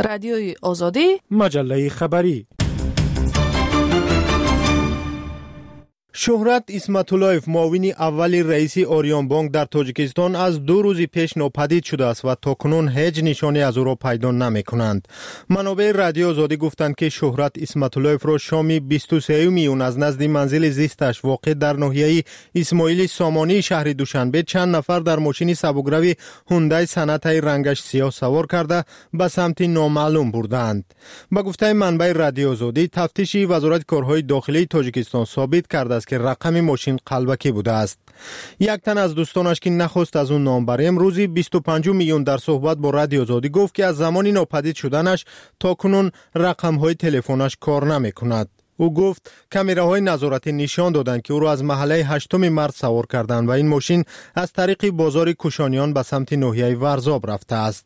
رادیوی آزادی، مجله خبری. شهرت اسمت‌اللهیف معاون اول رئیس اوریون بانک در تاجیکستان از 2 روز پیش ناپدید شده است و تاکنون هیچ نشانی از او را پیدا نمی‌کنند. منابع رادیو آزادی گفتند که شهرت اسمت‌اللهیف را شام 23 میون از نزد منزل زیستش واقع در ناحیه اسماعیل سامانی شهر دوشنبه چند نفر در ماشین سبکروی هوندای صنعتی رنگش سیاه سوار کرده به سمت نامعلوم بردند. به گفته منبع رادیو آزادی، تفتیش وزارت کارهای داخلی تاجیکستان ثابت کرده که رقم ماشین قلبکی بوده است. یک تن از دوستانش که نخواست از اون نام بریم روزی 25 میلیون در صحبت با رادیو آزادی گفت که از زمانی ناپدید شدنش تا کنون رقم‌های تلفنش کار نمی‌کند. او گفت کامراهای نظارتی نشان دادند که او را از محله 8 مارس سوار کردند و این ماشین از طریق بازار کوشانیان به سمت ناحیه ورزاب رفته است.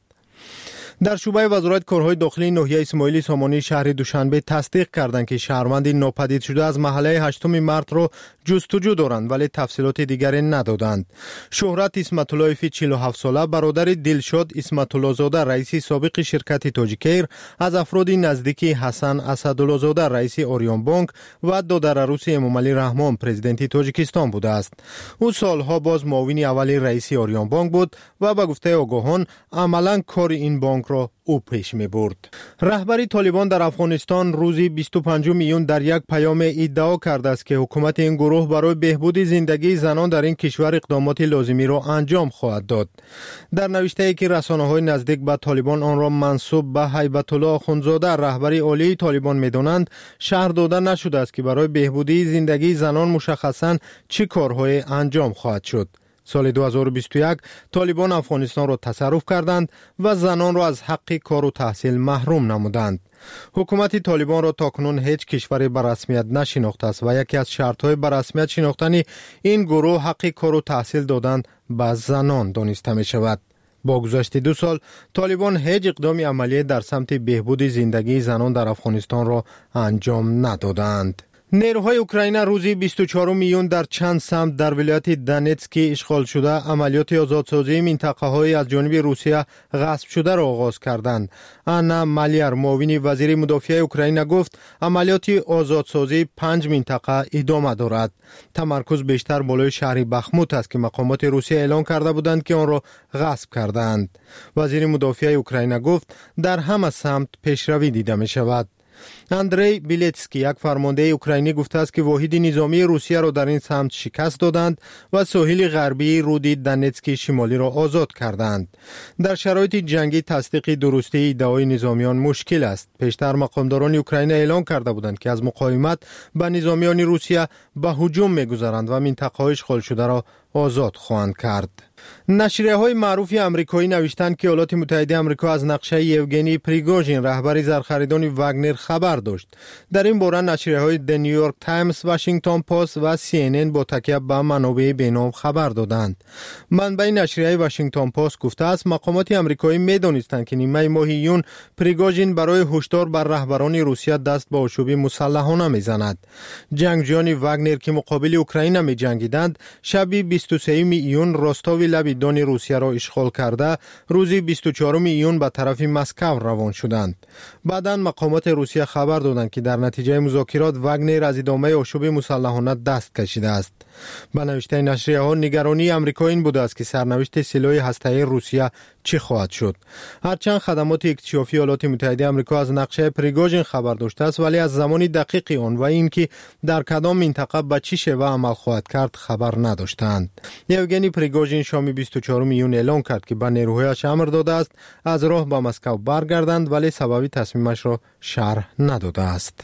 در شعبه وزارت کارهای داخلی ناحیه اسماعیل سامانی شهر دوشنبه تصدیق کردند که شهروند ناپدید شده از محله 8 مارس را جستجو دارند ولی تفصیلات دیگری ندادند. شهرت اسمت‌اللهیف 47 ساله برادر دلشاد اسمت‌الله زاده رئیس سابق شرکت تاجیکایر از افراد نزدیک حسن اسدالله زاده رئیس اوریون بانک و دادر عروس امامعلی رحمان پرزیدنت تاجیکستان بوده است. او سالها باز معاون اول رئیس اوریون بانک بود و به گفته آگاهان عملاً کار این بانک را او پیش می برد. رهبر طالبان در افغانستان روزی 25 میلیون در یک پیام ادعا کرده است که حکومت این گروه برای بهبود زندگی زنان در این کشور اقدامات لازمی را انجام خواهد داد. در نوشته‌ای که رسانه‌های نزدیک به طالبان آن را منسوب به هیبت الله آخوندزاده رهبر عالی طالبان می‌دانند، شرح داده نشده است که برای بهبودی زندگی زنان مشخصاً چه کارهای انجام خواهد شد. سال 2021 طالبان افغانستان را تصرف کردند و زنان را از حق کار و تحصیل محروم نمودند. حکومت طالبان را تاکنون هیچ کشوری به رسمیت نشناخته است و یکی از شرط‌های به رسمیت شناختن این گروه حق کار و تحصیل دادن به زنان دانسته می شود. با گذشت 2 سال طالبان هیچ اقدام عملی در سمت بهبود زندگی زنان در افغانستان را انجام ندادند. نیروهای اوکراین روزی 24 میلیون در چند سمت در ولایت دونتسک اشغال شده عملیات آزادسازی منطقه‌های از جانب روسیه غصب شده را آغاز کردند. آنا مالیر معاون وزیر مدافع اوکراین گفت عملیات آزادسازی 5 منطقه ادامه دارد. تمرکز بیشتر بالای شهر بخموت است که مقامات روسیه اعلان کرده بودند که آن را غصب کردند. وزیر مدافع اوکراین گفت در همه سمت پیشروی دیده می شود. اندری بیلیتسکی یک فرمانده اوکراینی گفته است که واحد نظامی روسیه را در این سمت شکست دادند و ساحل غربی رود دونتسک شمالی را آزاد کردند. در شرایط جنگی تصدیق درستی ادعای نظامیان مشکل است. پیشتر مقامداران اوکراین اعلان کرده بودند که از مقاومت به نظامیان روسیه به هجوم می‌گذرند و منطقه‌های اشغال شده را آزاد خواهند کرد. نشریه‌های معروف آمریکایی نوشتند که ایالات متحده آمریکا از نقشه یوگنی پریگوژین رهبر زرخریدان واگنر خبر داشت. در این باره نشریه‌های د نیویورک تایمز، واشنگتن پست و CNN با تکیه به منابع بینام خبر دادند. منبع نشریه واشنگتن پست گفته است مقامات آمریکایی می‌دانستند که نیمه ماه ایون پریگوژین برای هشدار بر رهبران روسیه دست به آشوب مسلحانه می‌زند. جنگجویان واگنر که مقابل اوکراین می‌جنگیدند شب 23 ایون راستاوی لبیدان روسیه را اشغال کرده روزی 24 ایون به طرف مسکو روان شدند. بعداً مقامات روسیه خبر دادند که در نتیجه مذاکرات واگنر از ادامه آشوب مسلحانه دست کشیده است. به نوشته نشریه ها نگرانی آمریکا این بوده است که سرنوشت سلاح هسته‌ای روسیه چه خواهد شد. هرچند خدمات اکتشافی ایالات متحده آمریکا از نقشه پریگوژین خبر داشته است ولی از زمان دقیق آن و اینکه در کدام منطقه به چه شیوه عمل خواهد کرد خبر نداشتند. یوگنی پریگوژین شام 24 ایون اعلان کرد که به نیروهایش امر داده است از راه به مسکو برگردند ولی سبب تصمیمش را شرح نداده است.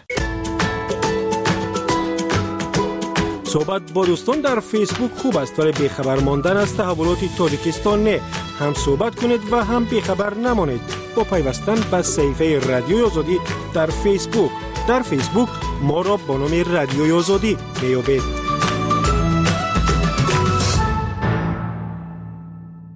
صحبت با دوستان در فیسبوک خوب است ولی بیخبر ماندن از تحولات تاجیکستان نه. هم صحبت کنید و هم بیخبر نمانید با پیوستن به صفحه رادیوی آزادی در فیسبوک. در فیسبوک ما را با نام رادیوی آزادی میابید.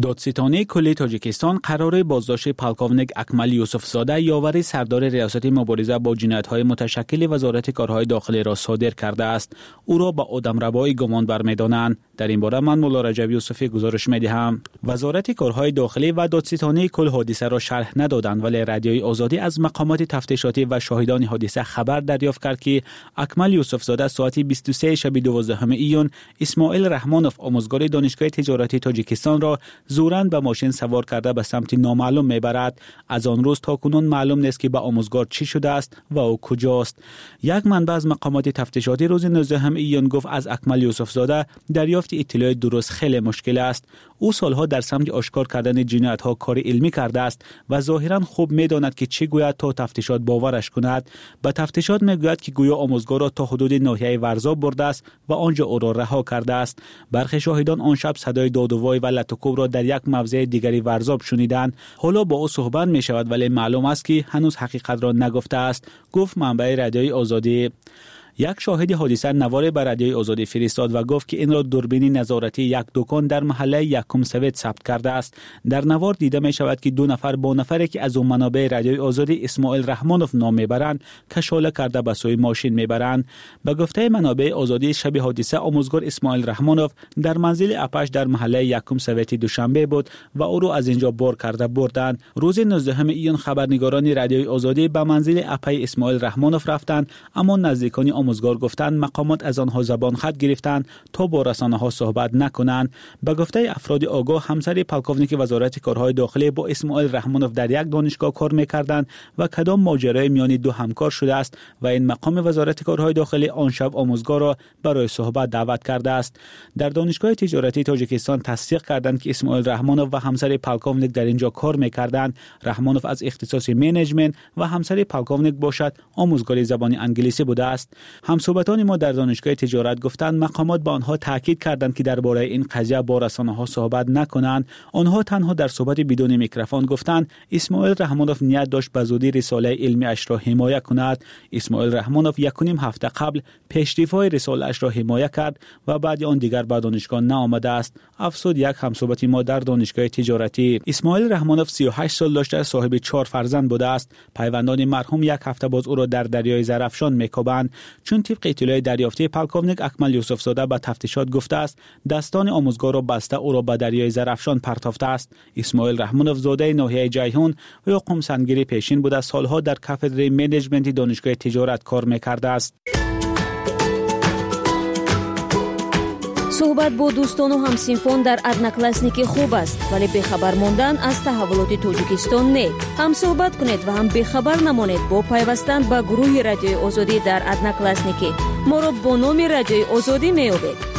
دادستانی کلی تاجیکستان قرار بازداشت پالکوونیک اکمل یوسفزاده یاور سردار ریاست مبارزه با جنایت‌های متشکل وزارت کارهای داخلی را صادر کرده است. او را به آدمربایی گمان برمی‌دانند. در این باره من مولا رجب یوسفی گزارش می‌دهم. وزارت کارهای داخلی و دادستانی کل حادثه را شرح ندادند، ولی رادیوی آزادی از مقامات تفتیشاتی و شاهدان حادثه خبر دریافت کرد که اکمل یوسفزاده ساعت 23 شب 12 ایون اسماعیل رحمانوف آموزگار دانشگاه تجارتی تاجیکستان را زوراً به ماشین سوار کرده به سمت نامعلوم میبرد. از آن روز تا کنون معلوم نیست که به آموزگار چی شده است و او کجاست. یک منبع از مقامات تفتیشاتی روز 19 ایون گفت از اکمل یوسفزاده دریافت اطلاع درست خیلی مشکل است. او سالها در سمت آشکار کردن جنایت‌ها کار علمی کرده است و ظاهراً خوب می‌داند که چه گوید تا تفتیشات باورش کند. به تفتیشات میگوید که گویا آموزگار را تا حدود ناحیه ورزاب برده است و آنجا او را رها کرده است. برخی شاهدان آن شب صدای داد و وای و لطوکوب را در یک موضع دیگری ورزاب شنیدند. حالا با او صحبت می شود ولی معلوم است که هنوز حقیقت را نگفته است، گفت منبع رادیوی آزادی. یک شاهد حادثه نوار به رادیوی آزادی فرستاد و گفت که این را دوربین نظارتی یک دکان در محله یکم سوید ثبت کرده است. در نوار دیده می شود که دو نفر با نفری که از اون منابع رادیوی آزادی اسماعیل رحمانوف نام میبرند کشاله کرده به سوی ماشین میبرند. به گفته منابع آزادی شب حادثه آموزگار اسماعیل رحمانوف در منزل اپش در محله یکم سوید دوشنبه بود و او را از اینجا بار کرده بردند. روز 19 ایون خبرنگاران رادیوی آزادی به منزل اپای اسماعیل رحمانوف رفتند، اما نزدیکان آموزگار گفتند مقامات از آنها زبان خط گرفتند تا با رسانه‌ها صحبت نکنند. به گفته افراد آگاه همسر پالکوونیک وزارت کارهای داخلی با اسماعیل رحمانوف در یک دانشگاه کار می‌کردند و کدام ماجرای میان دو همکار شده است و این مقام وزارت کارهای داخلی آن شب آموزگار را برای صحبت دعوت کرده است. در دانشگاه تجارتی تاجیکستان تصدیق کردند که اسماعیل رحمانوف و همسر پالکوونیک در اینجا کار می‌کردند. رحمانوف از اختصاص منیجمنت و همسر پالکوونیک باشد آموزگار زبان انگلیسی بوده است. همصحبتان ما در دانشگاه تجارت گفتند مقامات با آنها تاکید کردند که درباره این قضیه با رسانه‌ها صحبت نکنند. آنها تنها در صحبت بدون میکروفون گفتند اسماعیل رحمانوف نیت داشت به زودی رساله علمی اش را حمایت کند. اسماعیل رحمانوف 1.5 هفته قبل پیشرفت رساله اش را حمایت کرد و بعد آن دیگر به دانشگاه نآمده است، افسود یک همصحبت ما در دانشگاه تجارتی. اسماعیل رحمانوف 38 سال داشته، صاحب 4 فرزند بوده است. پیوندان مرحوم یک هفته باز او را در دریای زرافشان میکوبند. چون طبق اطلاع دریافتی پالکوونیک اکمل یوسفزاده به تفتیشات گفته است دستان آموزگار را بسته او را به دریای زرافشان پرتافته است. اسماعیل رحمانوف زاده ناحیه جیهون و یا قم سنگری پیشین بوده، سالها در کافدره منیجمنت دانشگاه تجارت کار میکرده است. صحبت با دوستان و همسینفان در ادناکلاسنیک خوب است، ولی بخبر ماندن از تحولات توجیکستان نه. هم صحبت کنید و هم بخبر نمانید با پیوستن به گروه رادیوی آزادی در ادناکلاسنیک. ما را با نام رادیوی آزادی میابید.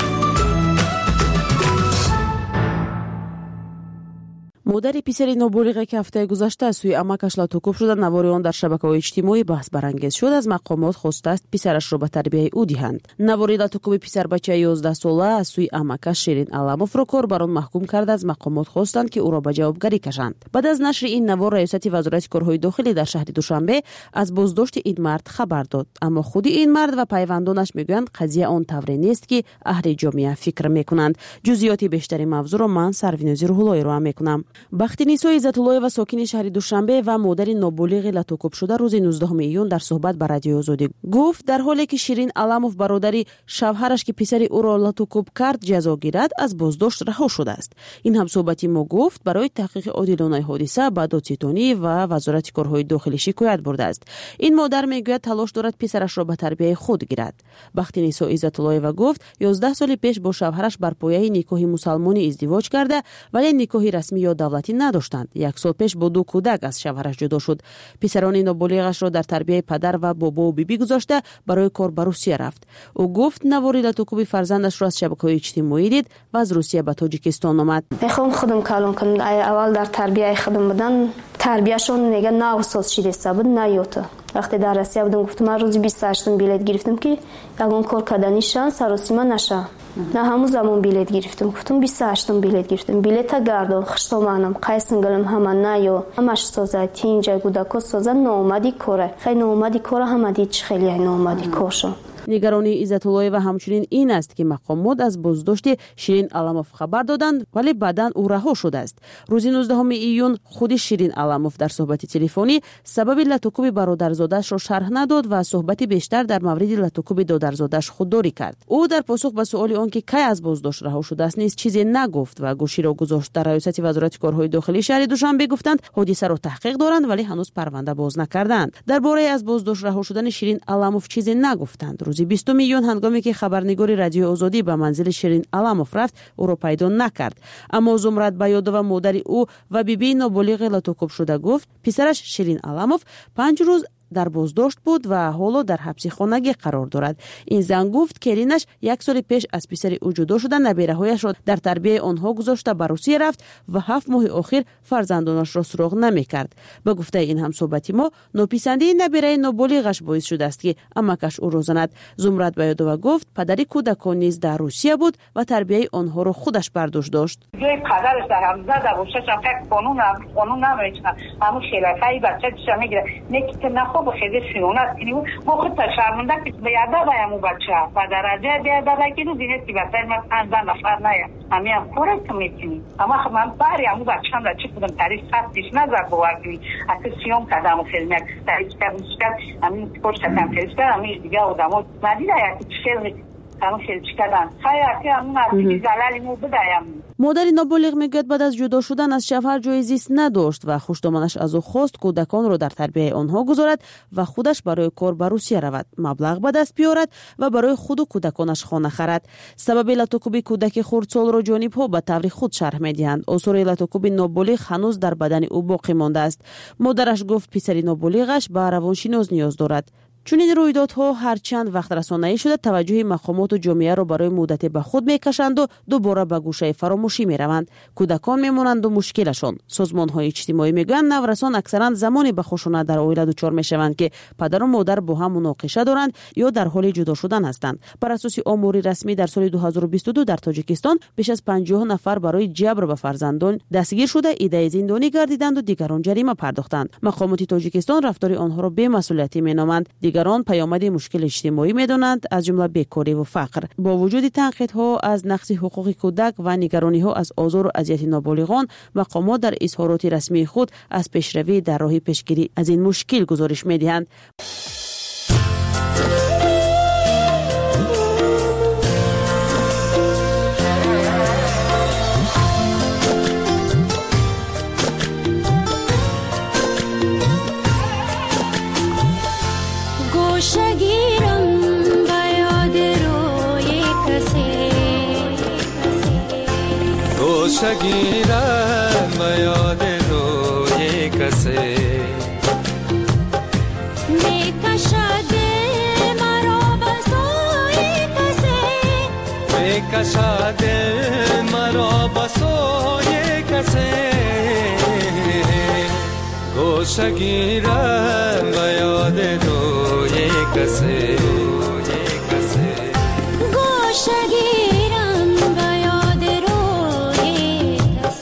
مادر پسری نابالغ که هفته گذشته از سوی عمکش لطوکوب شده، نوار آن در شبکه‌های اجتماعی بحث برانگیز شد. از مقامات خواسته است پسرش را به تربیت او دهند. نوار لطوکوب پسر بچه 11 ساله از سوی عمکش شیرین علاموف را کاربران محکوم کرده. از مقامات خواستند که او را به جوابگری کشند. بعد از نشر این نوار ریاست وزارت کارهای داخلی در شهر دوشنبه از بازداشت این مرد خبر داد، اما خود این مرد و پیوندانش میگویند قضیه آن طوری نیست که اهل جامعه فکر میکنند. جزئیات بیشتری موضوع را من سروینازی روح‌اللهی را میکنم. بختی‌نسا عزت‌الله و ساکن شهر دوشنبه و مادر نابالغ لطوکوب شده روز 19 ایون در صحبت با رادیو آزادی گفت در حالی که شیرین علاموف برادری شوهرش که پسری او را لطوکوب کرد جزا گیرد از بازداشت رها شده است. این هم صحبتی ما گفت برای تحقیق عادلانه حادثه به دادستانی و وزارت کارهای داخلی شکایت برده است. این مادر میگوید تلاش دارد پسرش را به تربیت خود گیرد. بختی‌نسا عزت‌الله و گفت 11 سال پیش با شوهرش بر پایه نکاح مسلمانی ازدواج کرده ولی نکاح رسمی یا دولتی نداشتند. 1 سال پیش با 2 کودک از شوهرش جدا شد. پسران نابالغش را در تربیت پدر و بابا و بیبی گذاشته برای کار به روسیه رفت. او گفت نواری لطوکوب فرزندش را از شبکه‌های اجتماعی دید و از روسیه به تاجیکستان آمد. میخوام خودم کلان کنم. اول در تربیت خودم بودن تربیتشون میگه نه استاد شیرسته بود نه یوتا. وقتی در روسیه بودم گفتم من روزی 28 بلیت گرفتم که یگان کار کردنی شان سراسیما نشه. نه همون زمان بلیت گرفتم. گفتم 28 بلیت گرفتم. بلیت گردون خشتمانم قایسنگلم همه نه یو همش سازاتی اینجا گوداکو سازن نومدی کاره. خیلی نومدی کاره هم دید خیلی نومدی کارشون. نگرانی عزت‌الله و همچنین این است که مقامات از بازداشت شیرین علموف خبر دادند ولی بعداً او رها شده است. روز 19 ایون خود شیرین علموف در صحبت تلفنی سبب لطوکوب برادرزادش را شرح نداد و صحبت بیشتر در مورد لطوکوب دادرزادش خودداری کرد. او در پاسخ به سؤال آنکه کی از بازداشت رها شده است نیز چیزی نگفت و گوشی را گذاشت. در ریاست وزارت کارهای داخلی شهر دوشنبه گفتند حادثه را تحقیق دارند ولی هنوز پرونده باز نکردند. درباره از بازداشت رها شدن شیرین علموف چیزی نگفتند. روز 20 ایون هنگامی که خبرنگار رادیو آزادی به منزل شیرین علموف رفت او را پیدا نکرد. اما زمرد بیادووا مادر او و بیبی نابالغ لطوکوب شده گفت پسرش شیرین علموف 5 روز در بازداشت بود و حالا در حبس خانگی قرار دارد. این زن گفت کرینش 1 سال پیش از پسر او جدا شده، نبیره‌هایش را در تربیت آنها گذاشته به روسیه رفت و 7 ماه اخیر فرزندانش را سراغ نمی‌کرد. به گفته این همصحبتی ما ناپسندی نبیره نابالغش باعث شده است که امکش او را زند. زمرد بیادووا گفت پدری کودکان نیز در روسیه بود و تربیت آنها را خودش برداشت داشت. جای پدرش در حمزه در روسیه فکر قانون نمی‌چنه. همون شلفای بچه‌ش میگیره. نکته با خیلی سیونت کنیم ما خود شرمنده که به یاده بایم و بچه و درجه بیاده بگیرو دیگه که بطر من 15 نفر نیم همین هم خوره که میکنیم اما من باری همون بچه هم را چه کدوم تعریف خستیش نظر بوردیم اصلا سیوم کردم و خیلی تعریف کرد همین پرش کردم تعریف کرد همین دیگه آدم ها ندیده یکی خیلی همون خیلی چی کردن خیلی همون عرضی زلالی مو بدایم. مادر نابالغ میگوید بعد از جدا شدن از شوهر جای زیست نداشت و خوشدامنش از او خواست کودکان را در تربیت آنها گذارد و خودش برای کار به روسیه رود، مبلغ به دست بیارد و برای خود و کودکانش خانه خرد. سبب لطوکوب کودک خردسال را جانب‌ها به طور خود شرح می‌دهند. آثار لطوکوب نابالغ هنوز در بدن او باقی مانده است. مادرش گفت پسر نابالغش به روانشناس نیاز دارد. چون این رویدادها هر چند وقت رسانه‌ای شده توجه مقامات و جامعه را برای مدت به خود میکشند و دوباره به گوشه فراموشی میروند. کودکان میمونند و مشکلشان. سازمان‌های اجتماعی میگویند نورسان اکثرا زمانی به خشونت در عائله دچار میشوند که پدر و مادر با هم مناقشه دارند یا در حال جدا شدن هستند. بر اساس آمار رسمی در سال 2022 در تاجیکستان بیش از 50 نفر برای جبر به فرزندان دستگیر شده، ایده زندانی گردیدند و دیگران جریمه پرداختند. مقامات تاجیکستان رفتار آنها را بی‌مسئولیتی مینامند. دیگران پیامد مشکل اجتماعی می‌دانند، از جمله بیکاری و فقر. با وجود تنقیدها از نقض حقوق کودک و نگرانی‌ها از آزار و اذیت نابالغان، مقامات در اظهارات رسمی خود از پیشروی در راه پیشگیری از این مشکل گزارش می‌دهند. شگیرم به یاد روی کسی میکشد مرا به سوی کسی میکشد مرا به سوی کسی گوشه گیرم به یاد روی کسی گوشه گیرم به یاد روی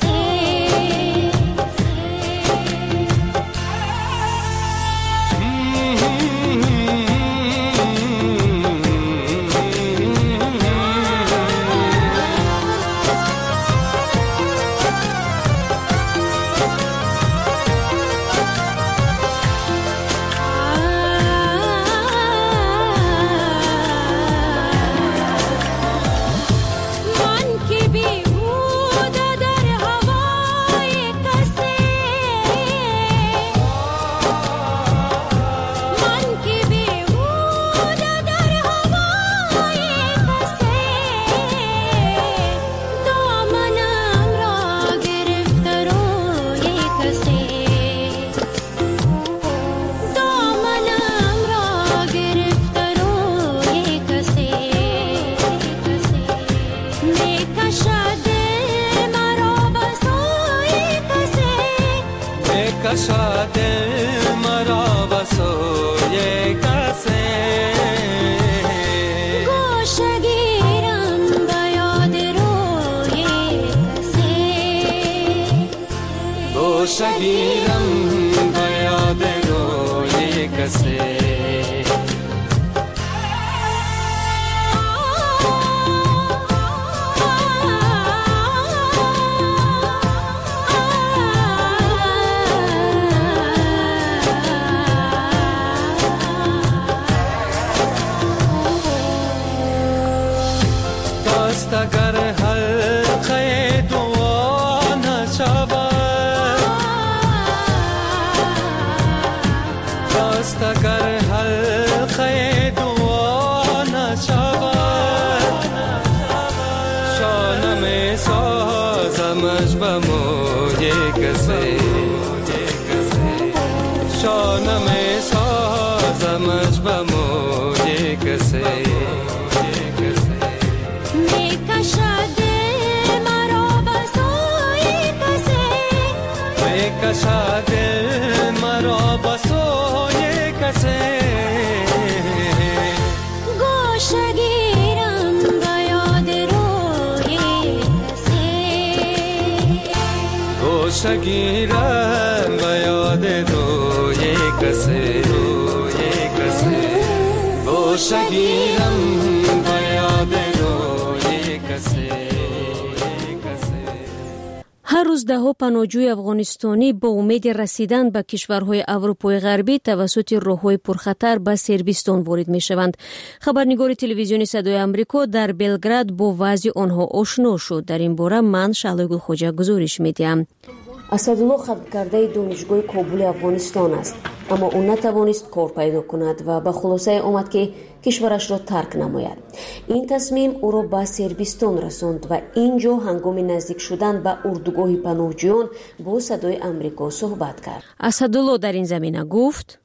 کشد مرا به سوی کسی گوشه گیرم به یاد روی کسی گوشه گیرم به یاد روی کسی دست اگر حلقه دعا نشود شانه می سازمش به موی کسی شانه می سازمش به موی کسی می کشد مرا به سوی کسی می کشد مرا به سوی کسی گوشه گیرم به یاد روی کسی گوشه گیرم به یاد روی کسی گوشه گیرم به یاد روی کسی هر روز ده‌ها پناهجوی افغانستانی با امید رسیدن به کشورهای اروپای غربی توسط راه‌های پرخطر به صربستان وارد می‌شوند. خبرنگار تلویزیون صدای آمریکا در بلگراد با وضع آنها آشنا شد. در این باره من شعله گلخوجه گزارش می‌دهم. اسدالله خلق کرده دانشگاه کابل افغانستان است، اما او نتوانست کار پیدا کند و به خلاصه آمد که کشورش را ترک نماید. این تصمیم او را به صربستان رساند و اینجا هنگام نزدیک شدن به اردوگاه پناهجویان با صدای آمریکا صحبت کرد. اسدالله در این زمینه گفت: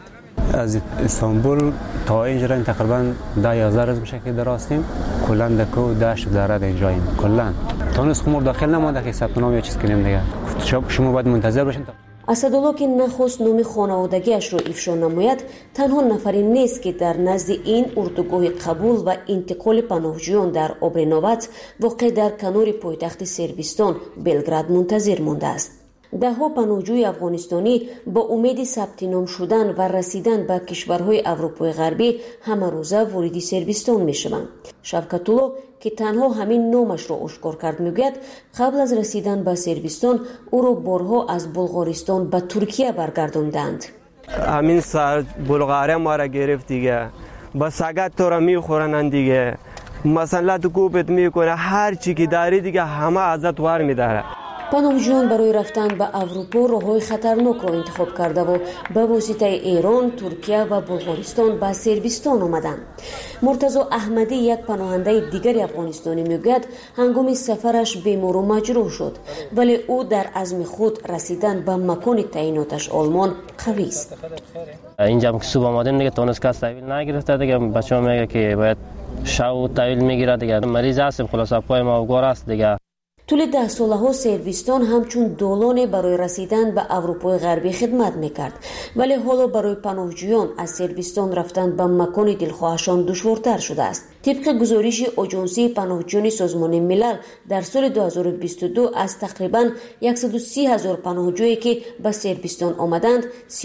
از استانبول تا اینجا تقریبا 10-11 روز میشه که دراستیم. کلا دکو داشت داره اینجاییم. کلا تونس خمر داخل نمونده که ثبت نام یا چیز کنیم دیگه. شما باید منتظر باشین. اسدالله که نخواست نام خانوادگیش را افشا نماید، تنها نفری نیست که در نزد این اردوگاه قبول و انتقال پناهجویان در آبرنوبت واقع در کنار پایتخت صربستان بلگراد منتظر مانده است. ده‌ها پناهجوی افغانستانی با امید ثبت نام شدن و رسیدن به کشورهای اروپای غربی همه روزه وارد صربستان می‌شوند. شوکت الله که تنها همین نامش را آشکار کرد میگوید قبل از رسیدن به صربستان او را بارها از بلغارستان به ترکیه برگرداندند. همین سال بلغاری ما را گرفت دیگه، با سگت تو را میخورنن دیگه، مثلا تو کوبت میکنه، هر چی که داری دیگه همه ازت ور میداره. پناهجویان برای رفتن به اروپا راههای خطرناک را انتخاب کرده و به واسطه ایران، ترکیه و بلغارستان به صربستان آمدند. مرتضی احمدی یک پناهنده دیگر افغانستانی میگوید هنگام سفرش بیمار و مجروح شد، ولی او در عزم خود رسیدن به مکان تعییناتش آلمان قوی است. اینجا که صبح آمدیم دیگه تونس کس تحویل نگرفته دیگه، بچه‌ها میگه که باید شو تحویل میگیره دیگه، مریض هستیم خلاص پای ما گور است دیگه. طول 10 سالها صربستان همچون دولانی برای رسیدن به اروپای غربی خدمت میکرد، ولی حالا برای پناهجویان از صربستان رفتن به مکان دلخواهشان دشوارتر شده است. طبق گزارش آژانسی پناهجویان سازمان ملل در سال 2022 از تقریبا 130,000 پناهجویی که به صربستان آمدند،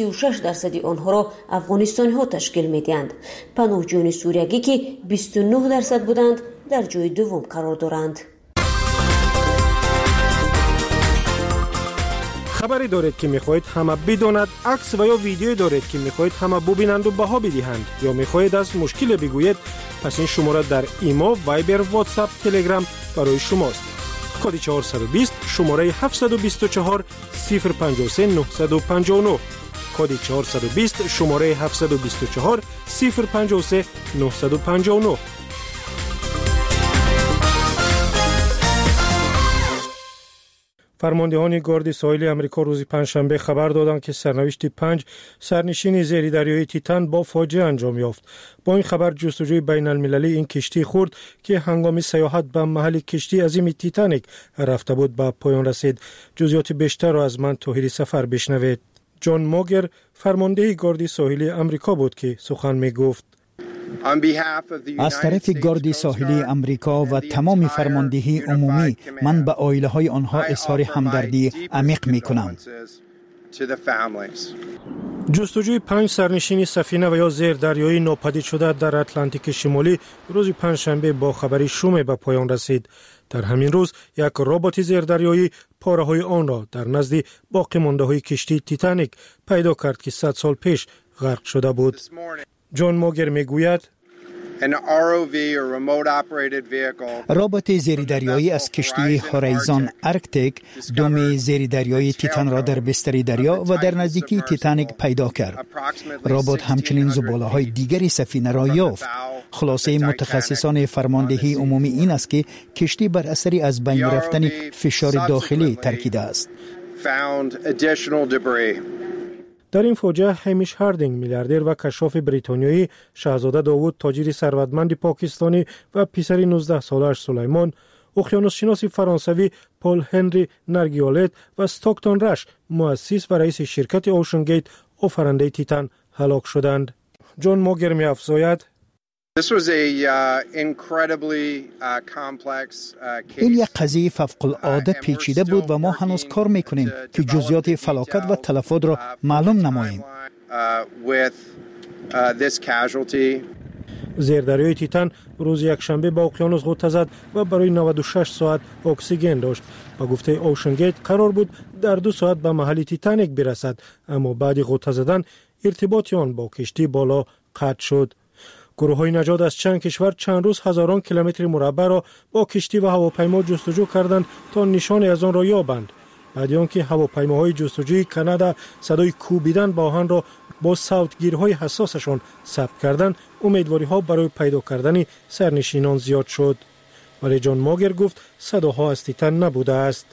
36% آنها را افغانستانی‌ها تشکیل میدهند. پناهجویان سوریگی که 29% بودند در جای دوم قرار دارند. خبری دارید که میخواهید همه بداند، عکس و یا ویدیویی دارید که میخواهید همه ببینند و بها بدهند، یا میخواهید از مشکل بگویید، پس این شماره در ایما، وایبر، واتساپ، تلگرام برای شماست. کد 420 شماره 724 053 959. کد 420 شماره 724 053 959. فرماندهان گارد ساحلی آمریکا روز پنجشنبه خبر دادند که سرنوشت 5 سرنشین زیر دریای تیتان با فاجعه انجام یافت. با این خبر جستجوی بین المللی این کشتی خرد که هنگام سیاحت به محل کشتی عظیم تیتانیک رفته بود به پایان رسید. جزئیات بیشتر را از من طاهر سفر بشنوید. جان موگر فرمانده گارد ساحلی آمریکا بود که سخن می گفت. از طرف گارد ساحلی آمریکا و تمام فرماندهی عمومی من به عائله‌های آنها اظهار همدردی عمیق می‌کنم. جستجوی 5 سرنشین سفینه و یا زیر دریایی ناپدید شده در اتلانتیک شمالی روز پنجشنبه با خبری شوم به پایان رسید. در همین روز یک ربات زیر دریایی پاره‌های آن را در نزد باقی مانده‌های کشتی تیتانیک پیدا کرد که 100 سال پیش غرق شده بود. جان موگر میگوید رابط زیردریایی از کشتی هورایزون ارکتیک دم زیردریایی تیتان را در بستر دریا و در نزدیکی تیتانیک پیدا کرد. رابط همچنین زباله‌های دیگری سفینه را یافت. خلاصه متخصصان فرماندهی عمومی این است که کشتی بر اثر از بین رفتن فشار داخلی ترکیده است. در این فوجه همیش هاردینگ میلیاردر و کشاف بریتانیایی، شاهزاده داوود تاجر ثروتمند پاکستانی و پسر 19 سالش سلیمان، اقیانوس شناس فرانسوی پول هنری نرگیولت و استاکتون رش مؤسس و رئیس شرکت اوشن گیت آفرنده تیتان هلاک شدند. جون موگر می‌افزاید این یک قضیه فوق‌العاده پیچیده بود و ما هنوز کار میکنیم که جزئیات فلاکت و تلفات را معلوم نماییم. زیردریای تیتان روز یکشنبه با اقیانوس غوطه زد و برای 96 ساعت اکسیژن داشت. با گفته اوشن گیت قرار بود در 2 ساعت به محل تیتانیک برسد، اما بعد غوطه زدن ارتباط آن با کشتی بالا قطع شد. گروه‌های نجات از چند کشور چند روز هزاران کیلومتر مربع را با کشتی و هواپیما جستجو کردند تا نشانی از آن را یابند. بعد آنکه هواپیماهای جستجوی کانادا صدای کوبیدن با آهن را با صوتگیرهای حساسشان ثبت کردند، امیدواری‌ها برای پیدا کردن سرنشینان زیاد شد. ولی جان ماگر گفت صداها از تیتان نبوده است.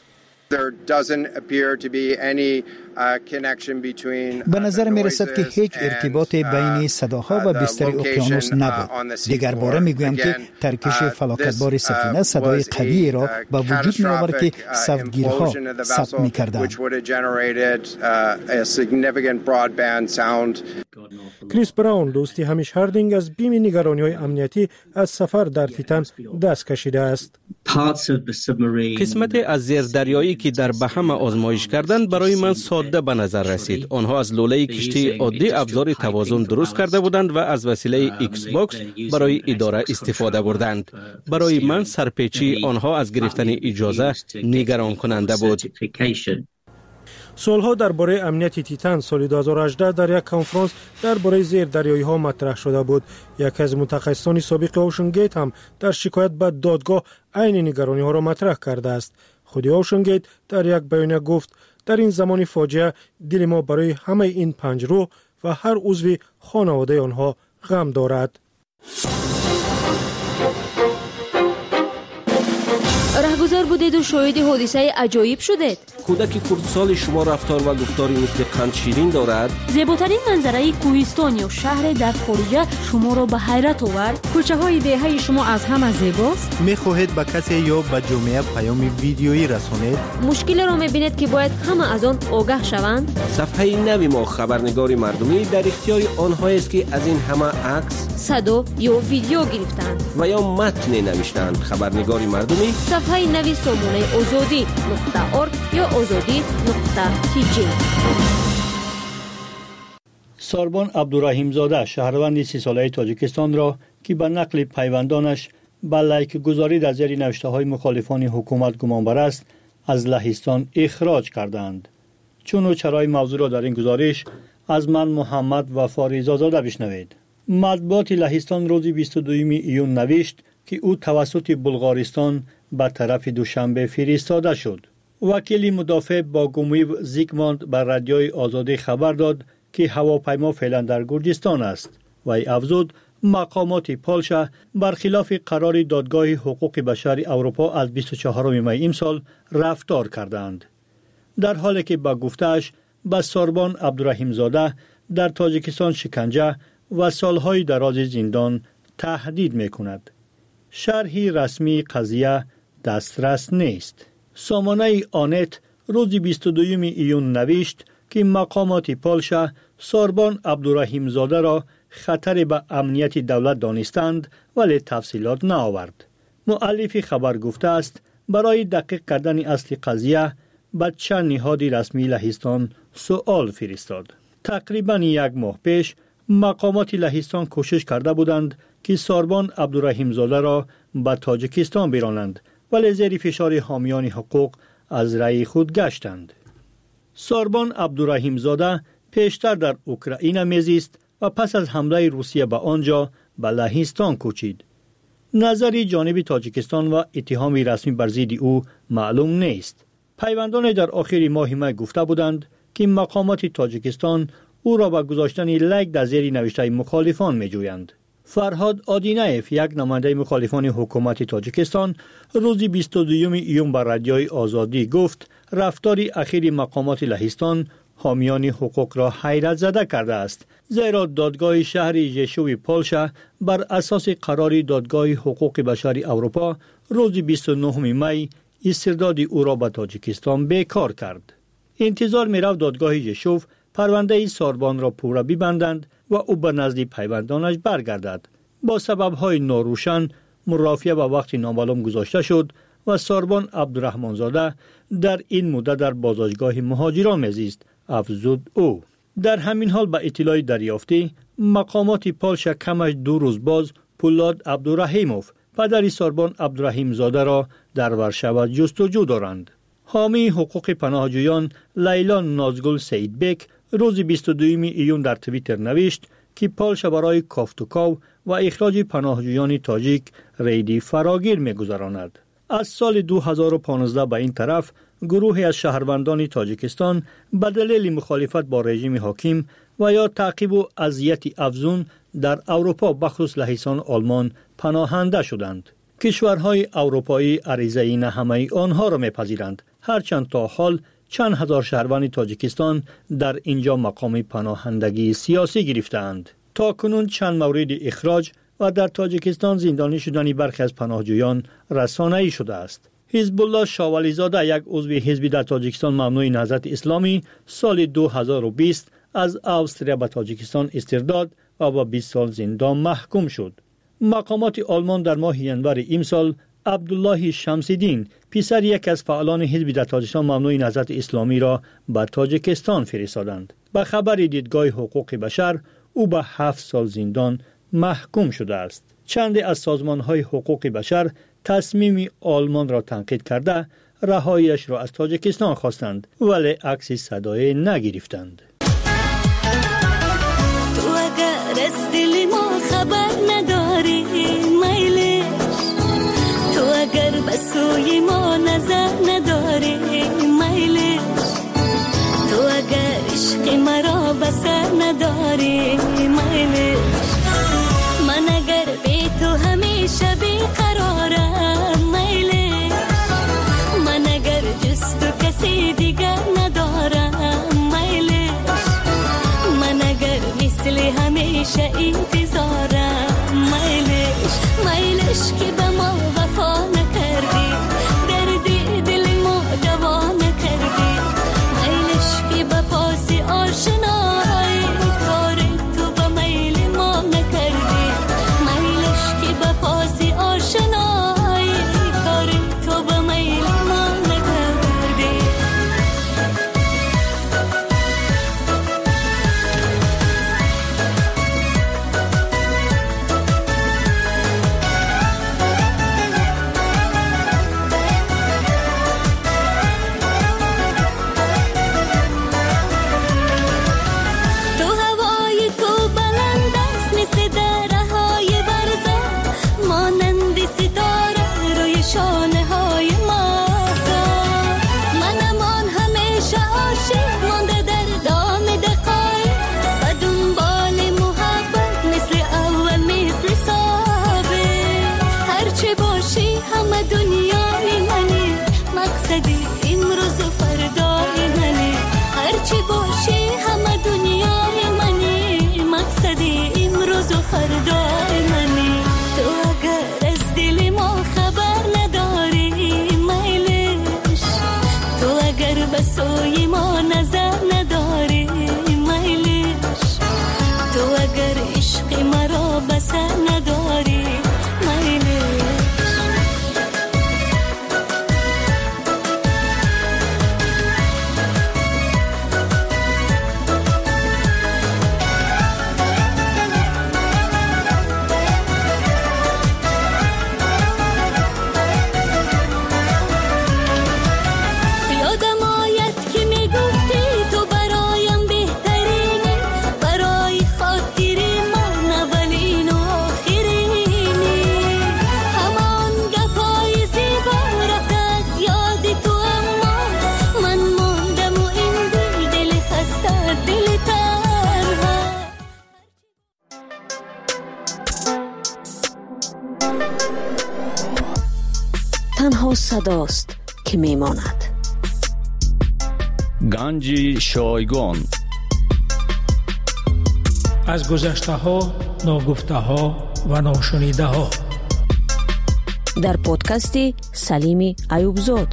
به نظر می رسد که هیچ ارتباط بین صداها و بستر اقیانوس نبود. دیگر باره می گویم که ترکش فلاکتبار سفینه صدای قوی را به وجود می آورد که صوتگیرها ثبت می کردند. کریس براون دوستی همیش هاردینگ از بیم نگرانی‌های امنیتی از سفر در تیتان دست کشیده است. قسمت از زیردریایی که در بهم آزمایش کردند برای من ساده به نظر رسید. آنها از لوله کشتی عادی ابزار توازن درست کرده بودند و از وسیله ایکس باکس برای اداره استفاده بردند. برای من سرپیچی آنها از گرفتن اجازه نگران کننده بود. سوالها درباره امنیت تیتان سال 2018 در یک کنفرانس درباره زیردریایی ها مطرح شده بود. یکی از متخصصان سابق اوشن گیت هم در شکایت به دادگاه عین نگرانی ها را مطرح کرده است. خود اوشن گیت در یک بیانیه گفت در این زمان فاجعه دل ما برای همه این 5 روح و هر عضو خانواده آنها غم دارد. رهگذر بودید و شاهد حادثه عجایب شدید. کودک کردسال شما رفتار و گفتاری مثل قند شیرین دارد. زیباترین منظره کوهستان یا شهر در خارج شما را به حیرت آورد. کوچه های دهه شما از همه زیباست. می‌خواهید به کسی یا به جامعه پیام ویدیویی رسانید؟ مشکل را می‌بینید که باید همه از آن آگاه شوند. صفحه نوی ما خبرنگار مردمی در اختیار آنها است که از این همه عکس، صدا یا ویدیو گرفتند و یا متن نوشتند. خبرنگار مردمی صفحه نوی سامانه azadi.org یا azadi.tg. ساربان عبدالرحیم زاده شهروند 30 ساله تاجیکستان را که به نقل پیوندانش به لایک گذاری در زیر نوشته های مخالفان حکومت گمانبر است از لهستان اخراج کردند. چون و چرای موضوع را در این گزارش از من محمد وفا زاده بشنوید. مطبوعات لهستان روز 22 ایون نوشت که او توسط بلغارستان به طرف دوشنبه فرستاده شد. وکیل مدافع با گومیو زیگموند بر رادیوی آزادی خبر داد که هواپیما فعلا در گرجستان است و ای افزود مقامات پولشا برخلاف قرار دادگاه حقوق بشر اروپا از 24 می امسال رفتار کردند. در حالی که با گفته‌اش به ساربان عبدالرحیم زاده در تاجیکستان شکنجه و سالهای دراز زندان تهدید می‌کند. شرحی رسمی قضیه دسترس نیست. سامانه آنت روز 22 ایون نوشت که مقامات پولشا ساربان عبدالرحیم زاده را خطر به امنیت دولت دانستند ولی تفصیلات نآورد. مؤلف خبر گفته است برای دقیق کردن اصل قضیه به چند نهاد رسمی لهستان سوال فرستاد. تقریبا 1 ماه پیش مقامات لهستان کوشش کرده بودند که ساربان عبدالرحیم زاده را به تاجیکستان برانند ولی زیر فشار حامیان حقوق از رأی خود گشتند. ساربان عبدالرحیم زاده پیشتر در اوکراین میزیست و پس از حمله روسیه به آنجا به لهستان کوچید. نظری جانب تاجیکستان و اتهام رسمی بر ضد او معلوم نیست. پیوندان در آخر ماه می گفته بودند که مقامات تاجیکستان او را به گذاشتن لایک در زیر نوشته مخالفان می جویند. فرهاد آدینایف، یک نماینده مخالفان حکومت تاجیکستان، روز 22 ایون بر رادیوی آزادی گفت رفتار اخیر مقامات لهستان حامیان حقوق را حیرت زده کرده است، زیرا دادگاه شهر ژشوو پولشا بر اساس قرار دادگاه حقوق بشر اروپا روز 29 می استرداد او را به تاجیکستان بیکار کرد. انتظار می‌رفت دادگاه ژشوو پرونده ساربان را پورا ببندند و او به نزد پیوندانش برگردد. با سبب‌های ناروشن مرافعه به وقت نامعلوم گذاشته شد و ساربان عبدالرحمن زاده در این مدت در بازداشتگاه مهاجران میزیست، افزود او. در همین حال به اطلاع دریافتی مقامات پولشا کمش 2 روز باز پولاد عبدالرحیموف پدر ساربان عبدالرحیم زاده را در ورشو جستجو دارند. حامی حقوق پناهجویان لیلا نازگل سیدبک روز 22 ایون در توییتر نوشت که پولشا برای کافتوکاو و اخراج پناهجویان تاجیک ریدی فراگیر می‌گذراند. از سال 2015 به این طرف گروهی از شهروندان تاجیکستان به دلیل مخالفت با رژیم حاکم و یا تعقیب و اذیت افزون در اروپا بخصوص لهستان آلمان پناهنده شدند. کشورهای اروپایی عریضه نه همه آنها را میپذیرند، هرچند تا حال چند هزار شهروند تاجیکستان در اینجا مقام پناهندگی سیاسی گرفتند. تا کنون چند مورد اخراج و در تاجیکستان زندانی شدن برخی از پناهجویان رسانه‌ای شده است. حزب الله شاولی زاده، یک عضو حزب در تاجیکستان ممنوع نهضت اسلامی، سال 2020 از استرالیا به تاجیکستان استرداد و با 20 سال زندان محکوم شد. مقامات آلمان در ماه ینور امسال عبدالله شمس‌الدین، پسر یک از فعالان حزب در تاجیکستان ممنوع نهضت اسلامی را به تاجیکستان فرستادند. به خبر دیدگاه حقوق بشر او به 7 سال زندان محکوم شده است. چند از سازمان‌های حقوق بشر تصمیم آلمان را تنقید کرده رهاییش را از تاجیکستان خواستند، ولی عکس صدای نگرفتند. تو اگر از دل ما خبر نداری میلش، تو اگر به سوی ما نظر نداری میلش، تو اگر عشق مرا بسر نداری میلش، من اگر بی تو همیشه بیقرارم میلش، من اگر جز تو کسی دیگر ندارم میلش، من اگر مثل همیشه انتظارم میلش، میلش که به ما وفا نکردی، دردی دل ما دوا نکردی، میلش که به پاس آشنایی کار تو به میل ما نکردی، میلش که به پاس آشنایی کار تو به میل ما نکردی. تنها صداست که میماند. گنج شایگان. از گذشته ها، ناگفته ها و ناشنیده ها. در پادکست سلیم ایوبزاد.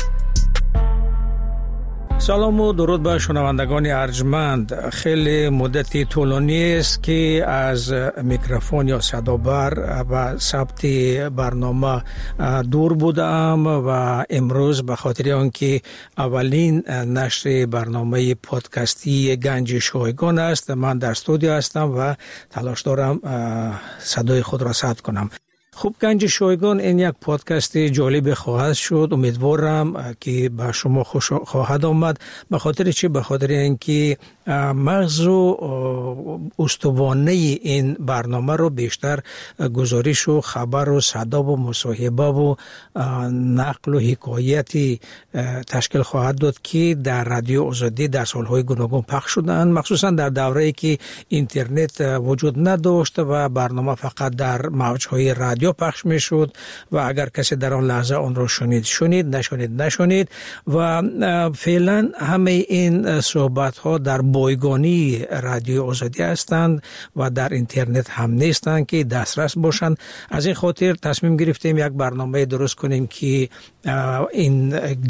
سلام و درود به شنوندگان ارجمند. خیلی مدتی طولانی است که از میکروفون یا صدابر و ثبت برنامه دور بودم و امروز به خاطر آنکه اولین نشر برنامه پادکستی گنج شایگان است، من در استودیو هستم و تلاش دارم صدای خود را ثبت کنم. خوب، گنج شایگان این یک پادکست جالب خواهد شد. امیدوارم که به شما خوش خواهد آمد. به خاطر چی؟ به خاطر اینکه مغز و استوانه این برنامه رو بیشتر گزارش و خبر و صدا و مصاحبه و نقل و حکایتی تشکیل خواهد داد که در رادیو آزادی در سالهای گوناگون پخش شدند، مخصوصا در دوره‌ای که اینترنت وجود نداشت و برنامه فقط در موج‌های رادیو پخش میشد و اگر کسی در آن لحظه آن را شنید، نشنید و فعلا همه این صحبت ها در بایگانی رادیو آزادی هستند و در اینترنت هم نیستند که دسترس باشند. از این خاطر تصمیم گرفتیم یک برنامه درست کنیم که این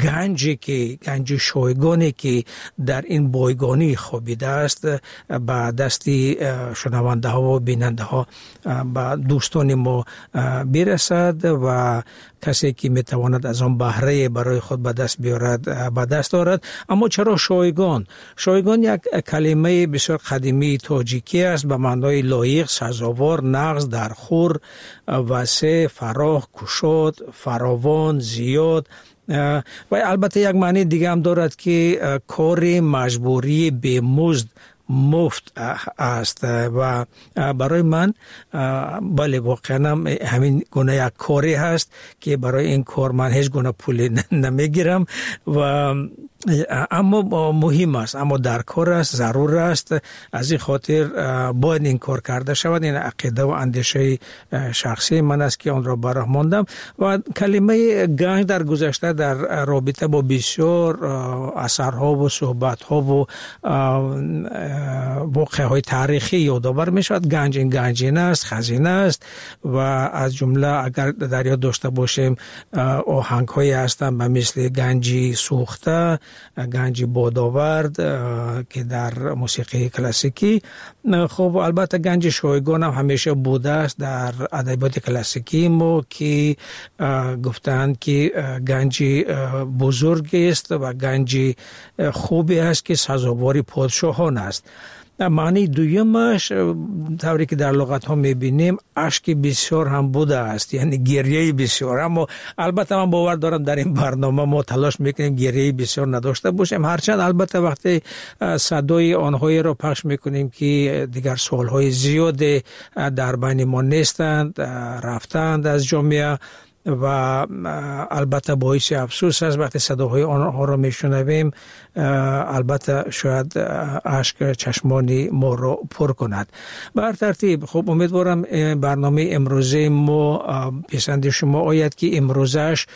گنج شایگانی که در این بایگانی خوابیده است به دستی شنونده ها و بیننده ها به دوستان ما برسد و کسی که میتواند از آن بهره برای خود به دست دارد. اما چرا شایگان؟ شایگان یک کلمه بسیار قدیمی تاجیکی است به معنای لایق، سزاوار، نغز، درخور، وسع، فراخ، گشاد، فراوان، زیاد و البته یک معنی دیگه هم دارد که کار مجبوری به مزد مفت است و برای من بله واقعا همین گونه یک کاری هست که برای این کار من هیچ گونه پول نمیگیرم و اما مهم است، اما در کار است، ضرور است. از این خاطر باید این کار کرده شود. این عقیده و اندیشه شخصی من است که آن را براه ماندم و کلمه گنج در گذشته در رابطه با بسیار اثرها و صحبتها و واقعه های تاریخی یادآور می شود. گنج این گنجینه است، خزینه است و از جمله اگر در یاد داشته باشیم آهنگ هایی هستند به مثل گنجی سوخته، گنج بادآورد که در موسیقی کلاسیکی. خب البته گنج شایگان هم همیشه بوده است در ادبیات کلاسیکی ما که گفتند که گنج بزرگ است و گنج خوبی است که سزاوار پادشاهان است. معنی دویمش طوری که در لغت ها میبینیم اشک بسیار هم بوده است، یعنی گریه بسیار. اما البته من باور دارم در این برنامه ما تلاش میکنیم گریه بسیار نداشته باشیم، هرچند البته وقتی صدای آنهایی را پخش میکنیم که دیگر سالهای زیاد در بین ما نیستند، رفتند از جامعه و البته باعث افسوس است وقتی صداهای آنها را میشنویم. البته شاید اشک چشمان ما را پر کند. بر ترتیب خب امیدوارم برنامه امروزه ما پسند شما آید که امروزش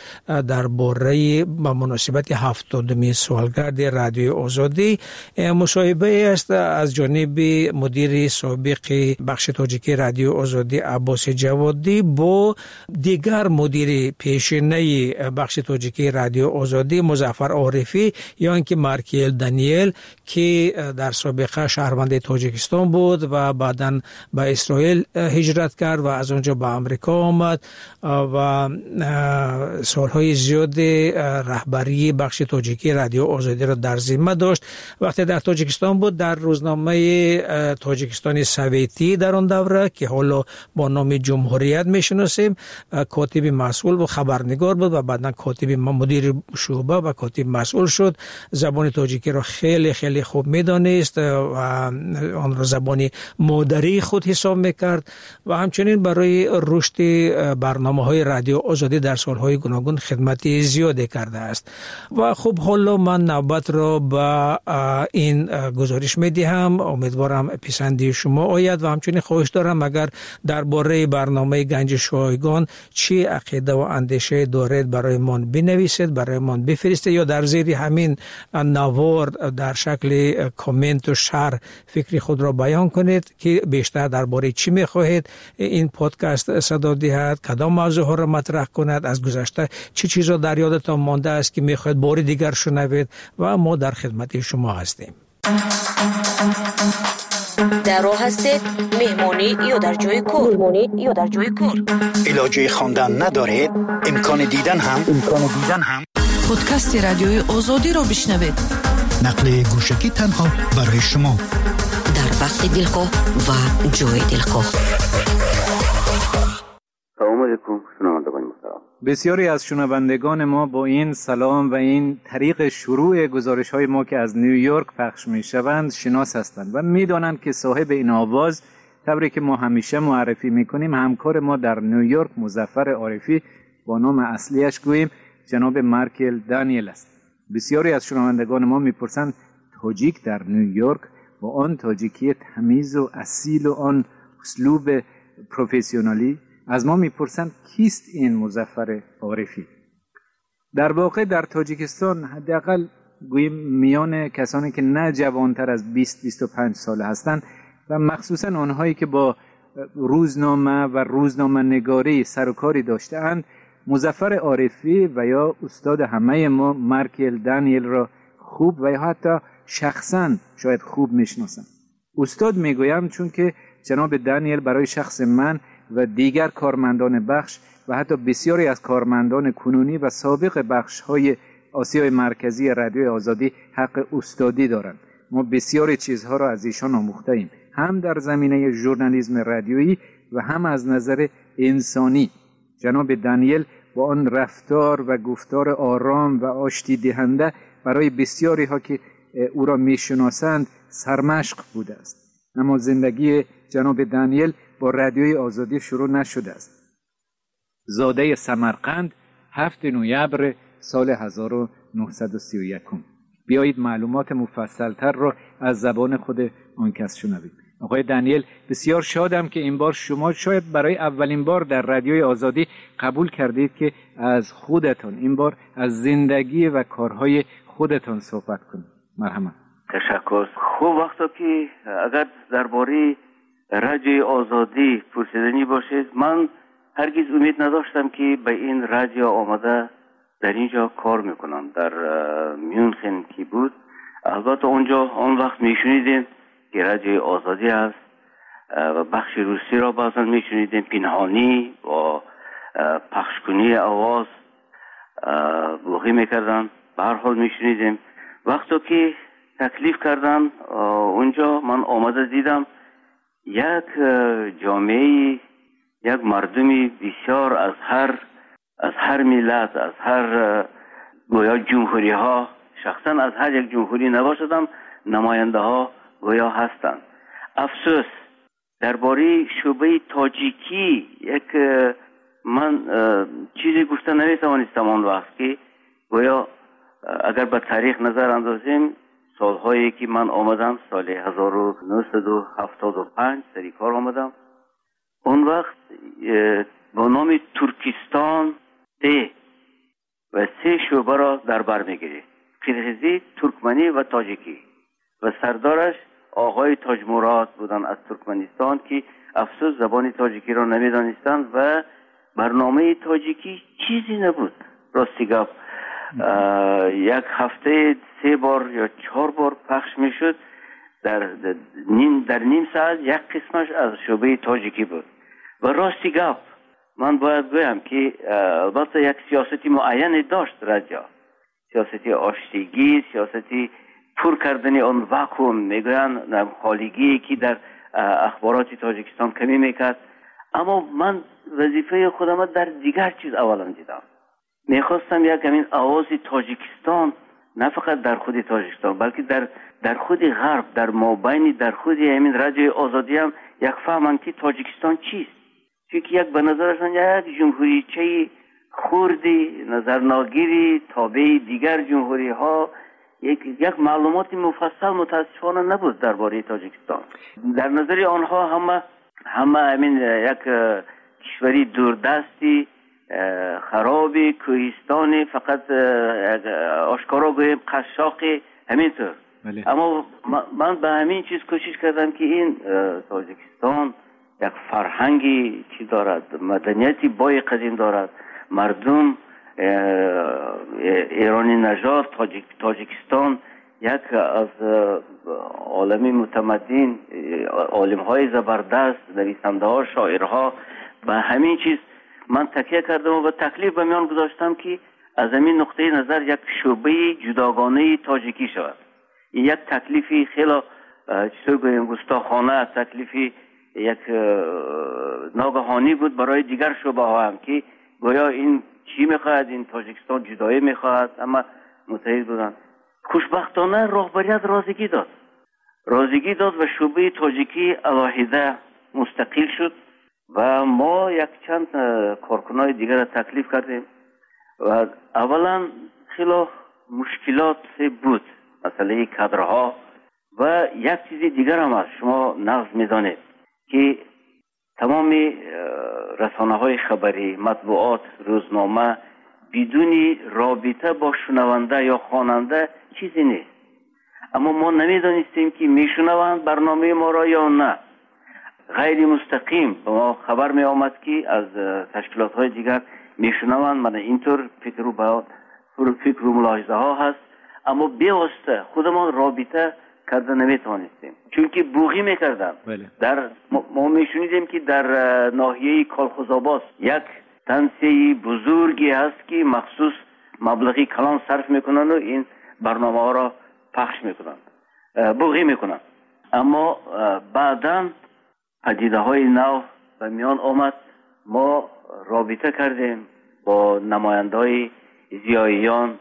درباره با مناسبت 70مین سالگرد رادیو آزادی مصاحبه است از جانب مدیر سابق بخش تاجیکی رادیو آزادی عباس جوادی با دیگر مدیر پیشینه بخش تاجیکی رادیو آزادی مظفر عارفی یا اینکه مارکیل دانیل که در سابقه شهروند تاجیکستان بود و بعداً به اسرائیل هجرت کرد و از اونجا به آمریکا آمد و سالهای زیاد رهبری بخش تاجیکی رادیو آزادی را در ذمه داشت. وقتی در تاجیکستان بود در روزنامه تاجیکستان سویتی در آن دوره که حالا با نام جمهوریت میشناسیم کاتب مسئول و خبرنگار بود و بعداً کاتب مدیر شعبه و کاتب مسئول شد. زبان تاجیکی را خیلی خیلی خوب میدانست و آن را زبان مادری خود حساب میکرد و همچنین برای رشد برنامه‌های رادیو آزادی در سالهای گوناگون خدمت زیادی کرده است. و خب حالا من نوبت را به این گزارش میدهم. امیدوارم پسندی شما آید و همچنین خواهش دارم اگر درباره برنامه گنج شایگان چی عقیده عقیده و اندیشه دارید برای من بنویسید، برای من بفرستید یا در زیر همین نوار در شکل کامنت و شرح فکری خود را بیان کنید که بیشتر درباره چی میخواهید این پادکست صدا دهد، کدام موضوع ها را مطرح کند، از گذشته چه چیزا در یادتان مانده است که میخواهید بار دیگر شنوید و ما در خدمت شما هستیم. در راه هستید، مهمانی یا در جای کار، علاجه خواندن ندارید، امکان دیدن هم پادکست رادیوی آزادی را بشنوید. نقل گوشکی تنها برای شما در وقت دلخواه و جای دلخواه. سلام علیکم شنوندگان محترم. بسیاری از شنوندگان ما با این سلام و این طریق شروع گزارش های ما که از نیویورک پخش می شوند شناس هستند و می دانند که صاحب این آواز طوری که ما همیشه معرفی می کنیم همکار ما در نیویورک مظفر عارفی با نام اصلیش گوییم جناب مارکل دانیل است. بسیاری از شنوندگان ما می پرسند تاجیک در نیویورک با آن تاجیکی تمیز و اصیل و آن اسلوب پروفسیونالی از ما میپرسند کیست این مظفر عارفی؟ در واقع در تاجیکستان حداقل گوییم میان کسانی که نه جوانتر از 20-25 ساله هستند و مخصوصا آنهایی که با روزنامه و روزنامه نگاری سر و کاری داشته‌اند مظفر عارفی و یا استاد همه ما مارکل دانیل را خوب و یا حتی شخصا شاید خوب میشناسند. استاد میگویم چون که جناب دانیل برای شخص من و دیگر کارمندان بخش و حتی بسیاری از کارمندان کنونی و سابق بخش‌های آسیای مرکزی رادیوی آزادی حق استادی دارند. ما بسیاری چیزها را از ایشان آموخته‌ایم، هم در زمینه ژورنالیسم رادیویی و هم از نظر انسانی. جناب دانیل با آن رفتار و گفتار آرام و آشتی دهنده برای بسیاری ها که او را میشناسند سرمشق بوده است. اما زندگی جناب دانیل با رادیوی آزادی شروع نشده است. زاده سمرقند 7 نوامبر سال 1931. بیایید معلومات مفصلتر را از زبان خود آن کس شنوید. آقای دانیل، بسیار شادم که این بار شما شاید برای اولین بار در رادیوی آزادی قبول کردید که از خودتان این بار از زندگی و کارهای خودتان صحبت کنید. مرحبا. تشکر. خوب وقتا که اگر درباره رادیوی آزادی پرسیدنی باشید، من هرگز امید نداشتم که به این رادیو آمده در اینجا کار میکنم. در میونخن که بود، البته اونجا آن وقت میشنیدیم که رادیوی آزادی است و بخش روسی را بعضا میشنیدیم پنهانی و پخشکنی آواز بلوغی میکردن. به هر حال میشنیدیم. وقتی که تکلیف کردن اونجا من آمده دیدم یک جامعه، یک مردمی بسیار از هر ملت، از هر گویا جمهوری ها، شخصا از هر یک جمهوری نباشدم، نماینده ها گویا هستند. افسوس درباره شعبه تاجیکی یک من چیزی گفته نمیتوانستم آن وقت که گویا اگر به تاریخ نظر اندازیم سالهایی که من آمدم، سال 1975 سری کار آمدم، اون وقت با نام ترکستان و 3 شعبه را در بر میگیرید: قرغیزی، ترکمنی و تاجیکی، و سردارش آقای تاج مراد بودن از ترکمنستان که افسوس زبان تاجیکی را نمیدانستند و برنامه تاجیکی چیزی نبود. راستی گپ یک هفته 3 بار یا 4 بار پخش میشد. در نیم ساعت یک قسمش از شعبه تاجیکی بود. و راستی گپ من باید بگم که البته یک سیاستی معینی داشت رادیو، سیاستی آشتیگی، سیاستی پر کردن آن واکوم، میگویند خالیگی که در اخبارات تاجیکستان کمی میکرد. اما من وظیفه خودم در دیگر چیز اولا دیدم. میخواستم یک همین آواز تاجیکستان نه فقط در خود تاجیکستان بلکه در خود غرب، در مابین در خود همین رادیوی آزادی هم یک فهمن که تاجیکستان چیست. چون یک به نظرشان یک جمهوریچه خوردی، نظرناگیری، تابع دیگر جمهوری ها، یک معلومات مفصل متاسفانه نبود درباره تاجیکستان. در نظر آنها همه همین یک کشوری دوردستی خرابی کوهستانی فقط آشکارا گویم قشاقی همینطور. اما من به همین چیز کوشش کردم که این تاجیکستان یک فرهنگی چی دارد، مدنیتی بای قدیم دارد، مردم ایرانی نژاد تاجیکستان یک از عالمی متمدن، عالم های زبردست، نویسنده ها، شاعرها، به همین چیز من تکیه کردم و تکلیف به میان گذاشتم که از همین نقطه نظر یک شعبه جداگانه تاجیکی شود. این یک تکلیفی خیلی چطور گویم گستاخانه، تکلیفی یک ناگهانی بود برای دیگر شعبه ها هم که گویا این چی میخواهد، این تاجیکستان جدایی میخواهد، اما متحد بودند. خوشبختانه راهبریت رازیگی داد و شعبه تاجیکی علاهیده مستقل شد و ما یک چند کارکنای دیگر را تکلیف کردیم و اولا خیلی مشکلات بود، مسئله کادرها و یک چیز دیگر هم هست. شما نقض میدانید که تمام رسانه های خبری، مطبوعات، روزنامه بدون رابطه با شنونده یا خواننده چیزی نیست. اما ما نمیدانستیم که میشنوند برنامه ما را یا نه. غیر مستقیم به ما خبر می آمد که از تشکیلات های دیگر میشنوند. من اینطور فکر و ملاحظه ها هست، اما بیواسطه خودمان رابطه کرده نمیتوانستیم، چون که بوغی میکردن. در ما میشنیدیم که در ناحیه کالخوزآباد یک تنسیه بزرگی هست که مخصوص مبلغی کلان صرف میکنن و این برنامه ها را پخش میکنن، بوغی میکنن. اما بعداً پدیده های نو به میان آمد. ما رابطه کردیم با نماینده های زیاییان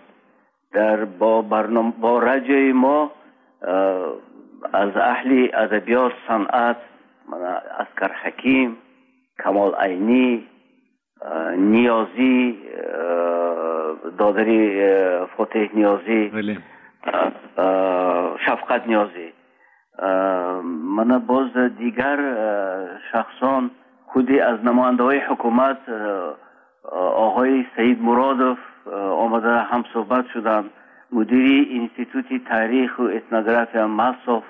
با رجای ما از اهل ادبیات، صنعت، اسکر حکیم، کمال عینی، نیازی، دادری فتح نیازی، شفقت نیازی، من باز دیگر شخصان خودی از نماینده های حکومت آقای سید مرادوف آمده هم صحبت شدن، مدیری انستیتوت تاریخ و اتنوگرافی مصف،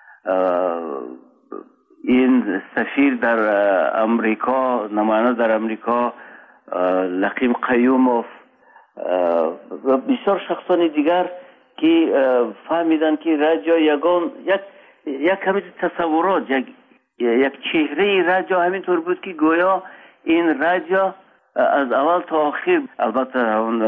این سفیر در امریکا، نماینده در امریکا لقیم قیوموف و بسیار شخصان دیگر که فهمیدن که رجا یک کمی تصورات، یک چهره رجا همینطور بود که گویا این رجا از اول تا آخر، البته اون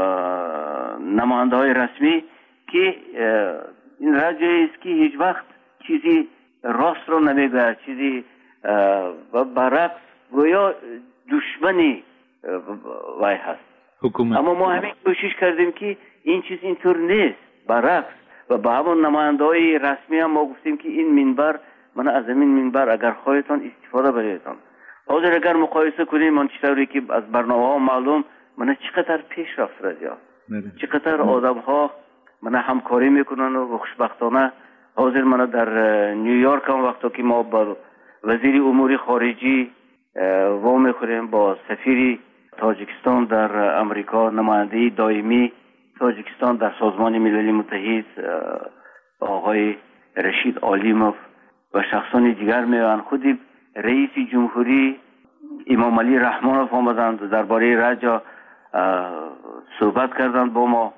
نماینده های رسمی، که این رجایی است که هیچ وقت چیزی راست رو نمیگوید، چیزی برعکس گویا دشمنی وای هست حکومت. اما ما همین کوشش کردیم که این چیز اینطور نیست، برعکس. و به همون نماینده های رسمی هم ما گفتیم که این منبر، من از این منبر اگر خواهیتان استفاده بریدتان. حاضر اگر مقایسه کنیم من چطوری که از برنامه ها معلوم من چقدر پیش رفت رجا، چقدر آدم ها من همکاری میکنن و خوشبختانه حاضر من در نیویورک هم وقتا که ما با وزیر امور خارجی و میخوریم، با سفیر تاجیکستان در امریکا، نماینده دائمی تاجیکستان در سازمان ملل متحد آقای رشید عالیموف و شخصان دیگر میان، خودی رئیس جمهوری امام علی رحمانوف آمدند درباره رجا صحبت کردند با ما.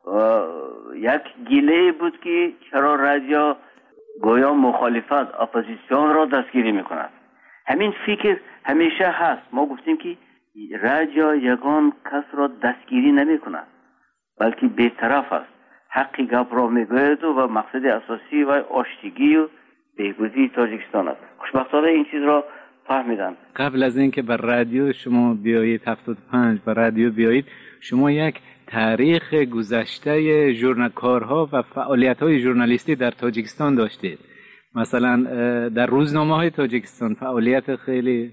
یک گیله بود که چرا رجا گویا مخالفت، اپوزیسیون را دستگیری میکند. همین فکر همیشه هست. ما گفتیم که رجا یگان کس را دستگیری نمیکند، بلکه بی‌طرف است، حقی گپ را میگوید و مقصد اساسی و آشتگی و بهبودی تاجیکستان است. خوشبختانه این چیز را فهمیدن. قبل از اینکه بر رادیو شما بیایید 75 بر رادیو بیایید، شما یک تاریخ گذشته ژورنالکارها و فعالیت‌های ژورنالیستی در تاجیکستان داشتید. مثلا در روزنامه‌های تاجیکستان فعالیت خیلی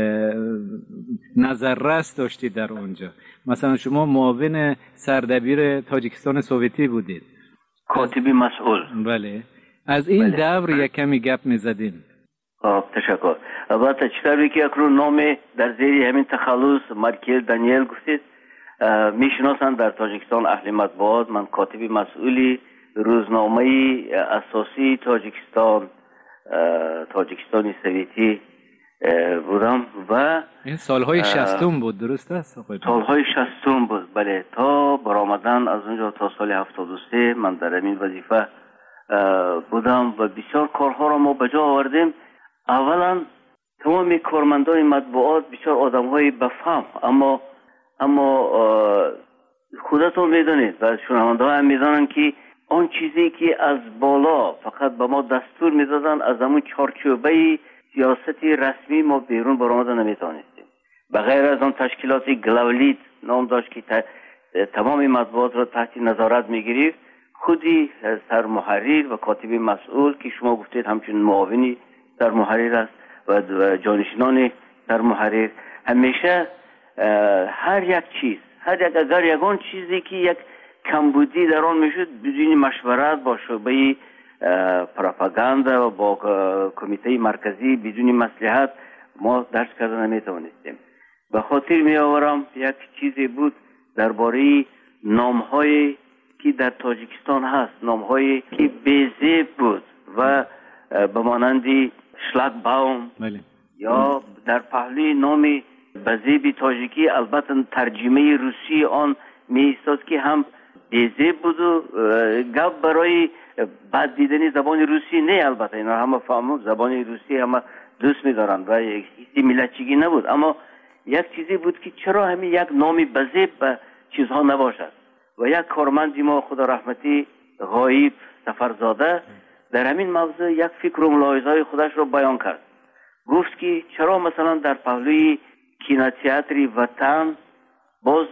نظررس داشتید در اونجا. مثلا شما معاون سردبیر تاجیکستان سوویتی بودید، کاتبی مسئول. بله، از این دور یک کمی گپ می‌زدیم. تشکر. البته چطوری که اکنون نام در زیر همین تخلص مارکل دانیل گفتید میشناسند در تاجیکستان اهل مطبوعات. من کاتب مسئولی روزنامه اساسی تاجیکستانی سویتی بودم و این سالهای 60 بود، درست است؟ سالهای 60 بود، بله. تا برآمدن از اونجا تا سال 73 من در این وظیفه بودم و بسیار کارها را ما بجا آوردیم. اولا تمام کارمندان مطبوعات بسیار آدم‌های بفهم، اما خودتون میدونید و شنونده‌ها هم میدونن که آن چیزی که از بالا فقط به ما دستور میدادن از همون چارچوبه سیاستی رسمی ما بیرون برآمده نمیتونستیم. بغیر از آن تشکیلات گلاولید نام داشت که تمام مطبوعات را تحت نظارت میگیرید، خودی سرمحرر و کاتب مسئول که شما گفتید همچنین معاونی سرمحرر است و جانشینان سرمحرر همیشه هر یک چیز اگر یگان چیزی که یک کمبودی در آن میشد بدون مشورت با شعبه پروپاگاندا و با کمیته مرکزی بدون مصلحت ما درس کردن نمیتوانستیم. به خاطر می آورم یک چیزی بود درباره نام‌هایی که در تاجیکستان هست، نام‌هایی که بی‌زیب بود و به مانند شلاگباوم یا در پهلوی نام بزیب تاجیکی البته ترجمه روسی آن می ایستاد که هم بی‌زیب بود و گپ برای بد دیدنی زبان روسی نه. البته اینا همه فهمو زبان روسی همه دوست می‌دارند و هیچ ملتچگی نبود، اما یک چیزی بود که چرا همین یک نام بزیب به چیزها نباشد. و یک کارمندی ما خدا رحمتی غایب سفرزاده در همین موضوع یک فکر و ملاحظه‌های خودش رو بیان کرد. گفت که چرا مثلا در پهلوی کینوتئاتر وطن باز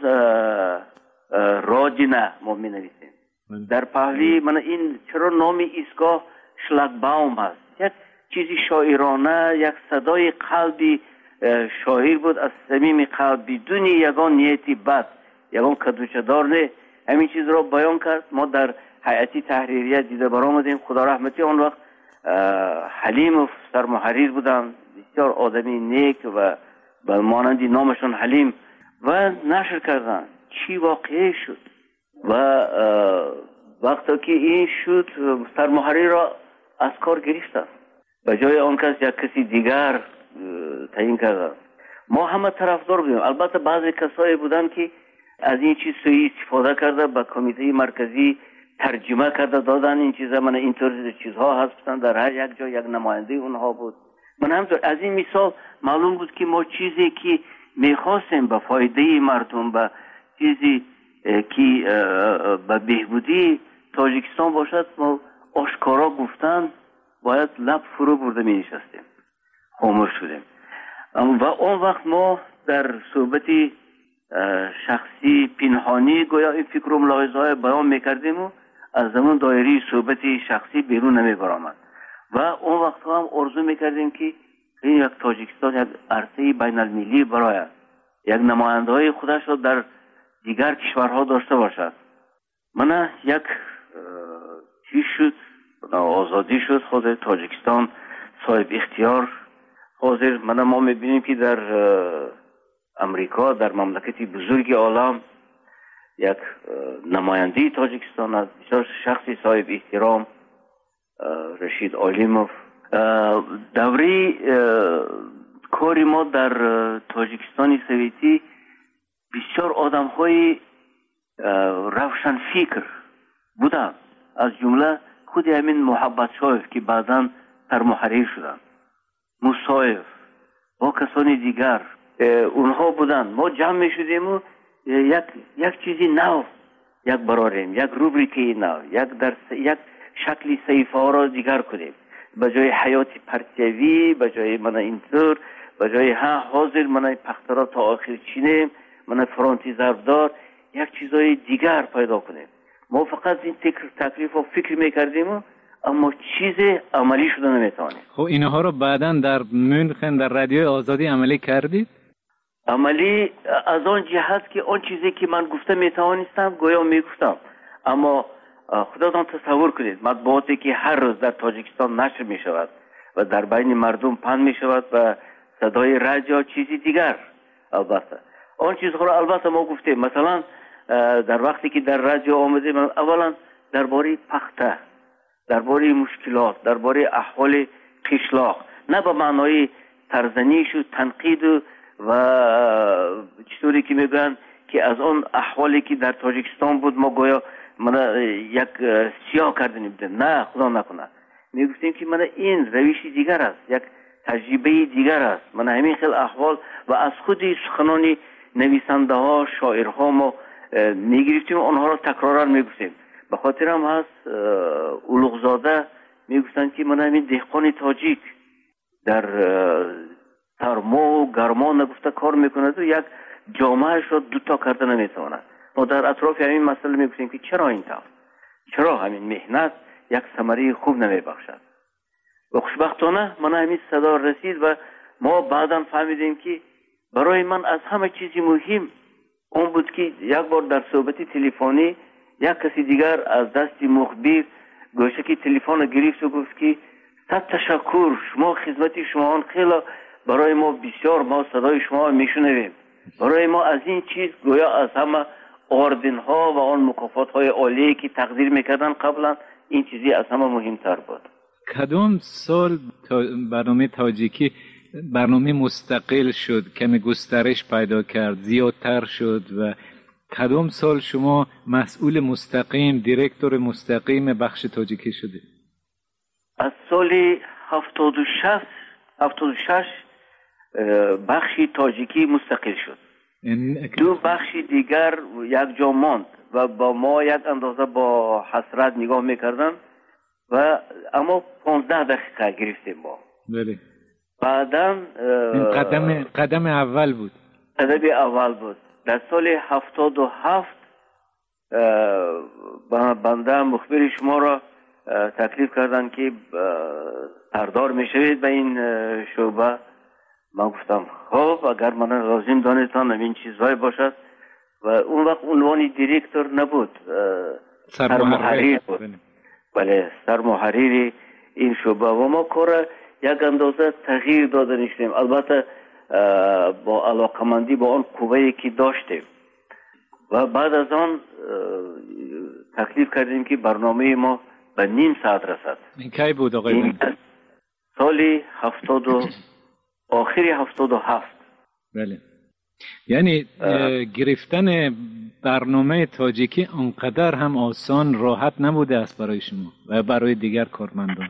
راجنه ما می نویسیم، در پهلوی من این چرا نام ایستگاه شلاگباوم هست. یک چیزی شاعرانه، یک صدای قلبی شاعر بود از صمیم قلب بدون یگان نیتی بد، یگان کدوچه‌دار نه. همین چیز را بیان کرد. ما در هیئت تحریریه دیده برآمدیم. خدا رحمتی آن وقت حلیم سرمحرر بودن، بسیار آدمی نیک و به مانندی نامشون حلیم و نشر کردن چی واقعی شد. و وقتی که این شد سرمحرر را از کار گرفتن، به جای آن کس یک کسی دیگر تعیین کردن. ما همه طرفدار بودیم. البته بعضی کسایی بودن که از این چیز سوی استفاده کرده به کمیته مرکزی ترجمه کرده دادن این چیزا. من اینطور چیزها هستن در هر یک جا یک نماینده اونها بود. من همطور از این مثال معلوم بود که ما چیزی که میخواستیم به فایده مردم، به چیزی که به بهبودی تاجیکستان باشد، ما آشکارا گفتن باید لب فرو برده می نشستیم، خاموش شدیم. و اون وقت ما در صحبت شخصی پنهانی گویا این فکر و ملاحظه‌های بیان میکردیم و از زمان دایره صحبت شخصی بیرون نمیبرآمد. و اون وقت هم آرزو میکردیم که این یک تاجیکستان یک عرصه بین المللی برای یک نماینده های خودش را در دیگر کشورها داشته باشد. من یک چیز شد، آزادی شد، حاضر تاجیکستان صاحب اختیار حاضر. ما میبینیم که در امریکا، در مملکتی بزرگ عالم، یک نماینده تاجیکستان است، بسیار شخصی صاحب احترام، رشید عالیموف. دوره کاری ما در تاجیکستان سویتی بسیار آدم های روشن فکر بودن، از جمله خود همین محبت شایف که بعداً سرمحرر شدن، مصایف با کسانی دیگر اونها بودن. ما جمع می شدیم و یک چیزی نو یک براریم، یک روبریکی نو، یک شکلی صحیفه ها را دیگر کنیم. به جای حیات پرتیوی، به جای من اینطور، به جای حاضر من پخترا تا آخر چینیم، من فرانتی ضربدار، یک چیزای دیگر پیدا کنیم. ما فقط این تکلیف و فکر میکردیم اما چیز عملی شده نمیتوانیم. خب اینها رو بعداً در مونخن در رادیوی آزادی عملی کردید؟ عملی از آن جهت که آن چیزی که من گفته میتوانستم گویا میگفتم. اما خداتان تصور کنید مطبوعاتی که هر روز در تاجیکستان نشر میشود و در بین مردم پخش می شود و صدای رج یا چیزی دیگر. البته آن چیزها را البته ما گفتیم، مثلا در وقتی که در رادیو آمدیم اولا درباره پخته، درباره مشکلات، درباره احوال قشلاق، نه به معنای ترزنیش و تنقید و چطوری که میگن که از اون احوالی که در تاجیکستان بود ما گویا من یک سیاه کردنیم بده، نه خدا نکنه. میگفتیم که من این روش دیگر است، یک تجربه دیگر است. من همین خیلی احوال و از خود سخنان نویسنده ها، شاعرها ما میگرفتیم، آنها را تکرارا میگفتیم. به خاطر هم هست اولوغزاده میگفتن که من همین دهقان تاجیک در سرما و گرما نگفته کار میکنه و یک جامعه را دوتا کرده نمیتواند. ما در اطراف همین مسئله میگفتیم که چرا این طور، چرا همین مهنت یک ثمره خوب نمیبخشد. و خوشبختانه من همین صدا رسید و ما بعدا فهمیدیم که برای من از همه چیزی مهم اون بود که یک بار در صحبت تلفنی یک کسی دیگر از دست مخبر گوشه که تلفن گرفت و گفت که صد تشکر، شما خدمت شما خیلی برای ما بسیار، ما صدای شما میشنویم. برای ما از این چیز گویا از همه آردن ها و آن مکافات های عالی که تقدیر میکردن قبلا این چیزی از همه مهمتر بود. کدام سال برنامه تاجیکی برنامه مستقل شد، کمی گسترش پیدا کرد، زیادتر شد و کدام سال شما مسئول مستقیم، دیرکتور مستقیم بخش تاجیکی شده؟ از سال 76 بخش تاجیکی مستقل شد. دو بخش دیگر یک جا ماند و با ما یک اندازه با حسرت نگاه میکردن و اما 15 دقیقه گرفتیم ما. بله. بعداً قدم اول بود. قدم اول بود. در سال 77 بنده مخبر شما را تکلیف کردن که سردار میشوید به این شعبه. من گفتم خب اگر من لازم دانستان این چیزهای باشد و اون وقت عنوان دیرکتور نبود، سرمحریر بود. بله، سرمحریر این شعبه و ما کار یک اندازه تغییر داده نشدیم، البته با علاقمندی با آن قوه‌ای که داشتیم. و بعد از آن تکلیف کردیم که برنامه ما به نیم ساعت رسد. این کی بود آقای؟ سال آخری 77. بله. یعنی گرفتن برنامه تاجیکی انقدر هم آسان راحت نبوده است برای شما و برای دیگر کارمندان.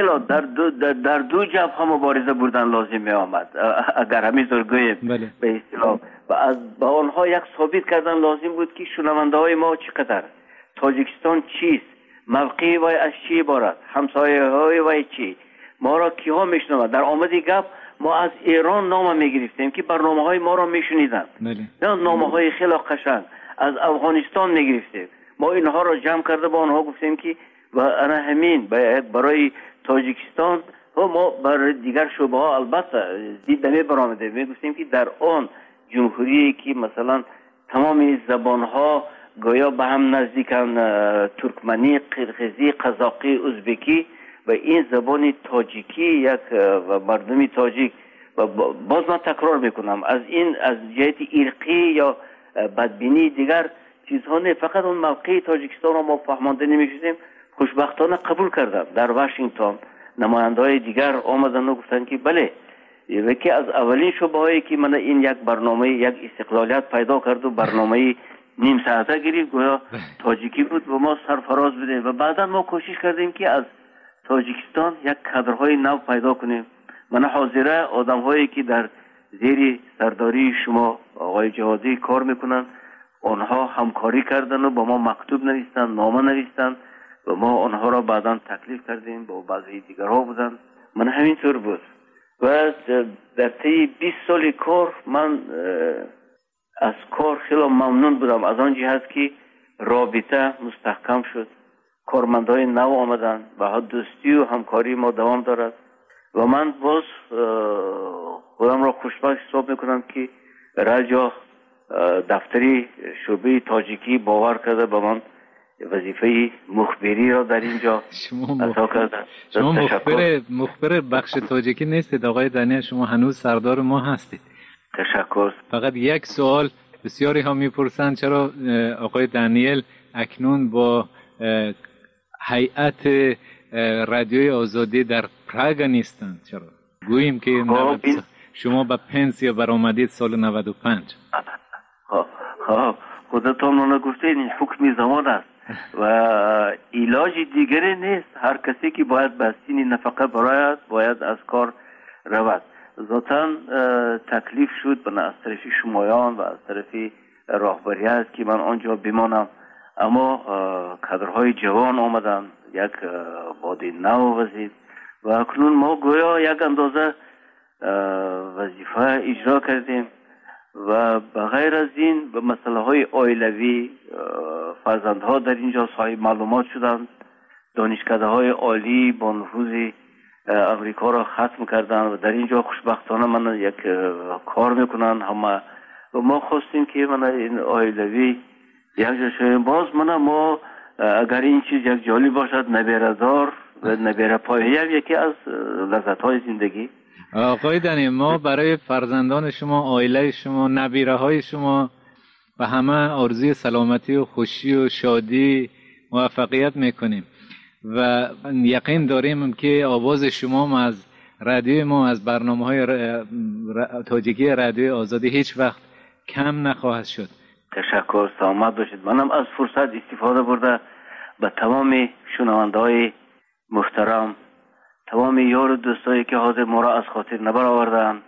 در دو جبهه مبارزه بردن لازم می آمد اگر همینطور گوییم. بله. به اصطلاح و با آنها یک ثابت کردن لازم بود که شنونده های ما چقدر، تاجیکستان چیست، موقعی وای از چی عبارت، همسایه های وای چی، ما را کیها میشنوند. در آمدی گپ ما از ایران نام میگرفتیم که برنامه های ما را میشنیدن. بله. نامه های خیلی قشنگ از افغانستان میگرفتیم. ما اینها را جمع کرده با آنها گفتیم که و انا همین برای تاجیکستان و ما برای دیگر شعبه ها البته دیدنی برآمده میگفتیم که در آن جمهوری که مثلا تمام زبان ها گویا به هم نزدیکن، ترکمنی، قرقیزی، قزاقی، ازبکی و این زبان تاجیکی یک و مردمی تاجیک و باز من تکرار میکنم از این از جهت ارقی یا بدبینی دیگر چیزها نه، فقط اون موقع تاجیکستان را ما فهمانده نمیشدیم. خوشبختانه قبول کردن. در واشنگتن نماینده‌های دیگر آمدن و گفتن که بله، یکی از اولین شعبه هایی که من این یک برنامه یک استقلالیت پیدا کرد و برنامه نیم ساعته گرفت گویا تاجیکی بود و ما سرفراز بدیم و بعدا ما کوشش کردیم که از تاجیکستان یک کادرهای نو پیدا کنیم. من حاضره آدم هایی که در زیر سرداری شما آقای جهادی کار میکنن آنها همکاری کردن و با ما مکتوب نوشتن، نامه نوشتن و ما آنها را بعدا تکلیف کردیم با بعضی دیگرها بودن. من همینطور بود و در طی 20 سال کار من از کار خیلی ممنون بودم از آن جهت که رابطه مستحکم شد، کارمندای نو آمدن و دوستی و همکاری ما دوام دارد و من باز خودم را خوشبخت حساب میکنم که رجا دفتری شعبه تاجیکی باور کرده به من وظیفه مخبری را در اینجا ادا کردن. شما مخبر بخش تاجیکی نیستید آقای دانیل، شما هنوز سردار ما هستید. تشکر. فقط یک سوال بسیاری ها میپرسند چرا آقای دانیل اکنون با هیئت رادیوی آزادی در پراگ نیستند؟ چرا گوییم که شما به پنسیا برآمدید سال 95. خودتان من گفتید این حکم زمان است و علاج دیگری نیست. هر کسی که باید به سین نفقه برآید باید از کار رود. ذاتاً تکلیف شد از طرف شمایان و از طرف راهبریت که من آنجا بمانم، اما کادرهای جوان آمدن، یک باد نو وزید و اکنون ما گویا یک اندازه وظیفه اجرا کردیم و بغیر از این به مسئله های عائلوی فرزندها در اینجا صاحب معلومات شدند. دانشکده های عالی با نفوذ امریکا را ختم کردن و در اینجا خوشبختانه من یک کار میکنن همه و ما خواستیم که من این عائلوی یک جا شویم. باز ما اگر این چیز یک جالب باشد نبیردار و نبیره پایه یکی از لذت های زندگی. آقای دنی، ما برای فرزندان شما، عائله شما، نبیره های شما و همه آرزوی سلامتی و خوشی و شادی موفقیت میکنیم و یقین داریم که آواز شما از رادیوی ما، از برنامه‌های تاجیکی رادیوی آزادی هیچ وقت کم نخواهد شد. تشکر، سلامت باشید. منم از فرصت استفاده برده به تمام شنونده‌های محترم، تمام یار و دوستایی که حاضر ما را از خاطر نبرآوردند،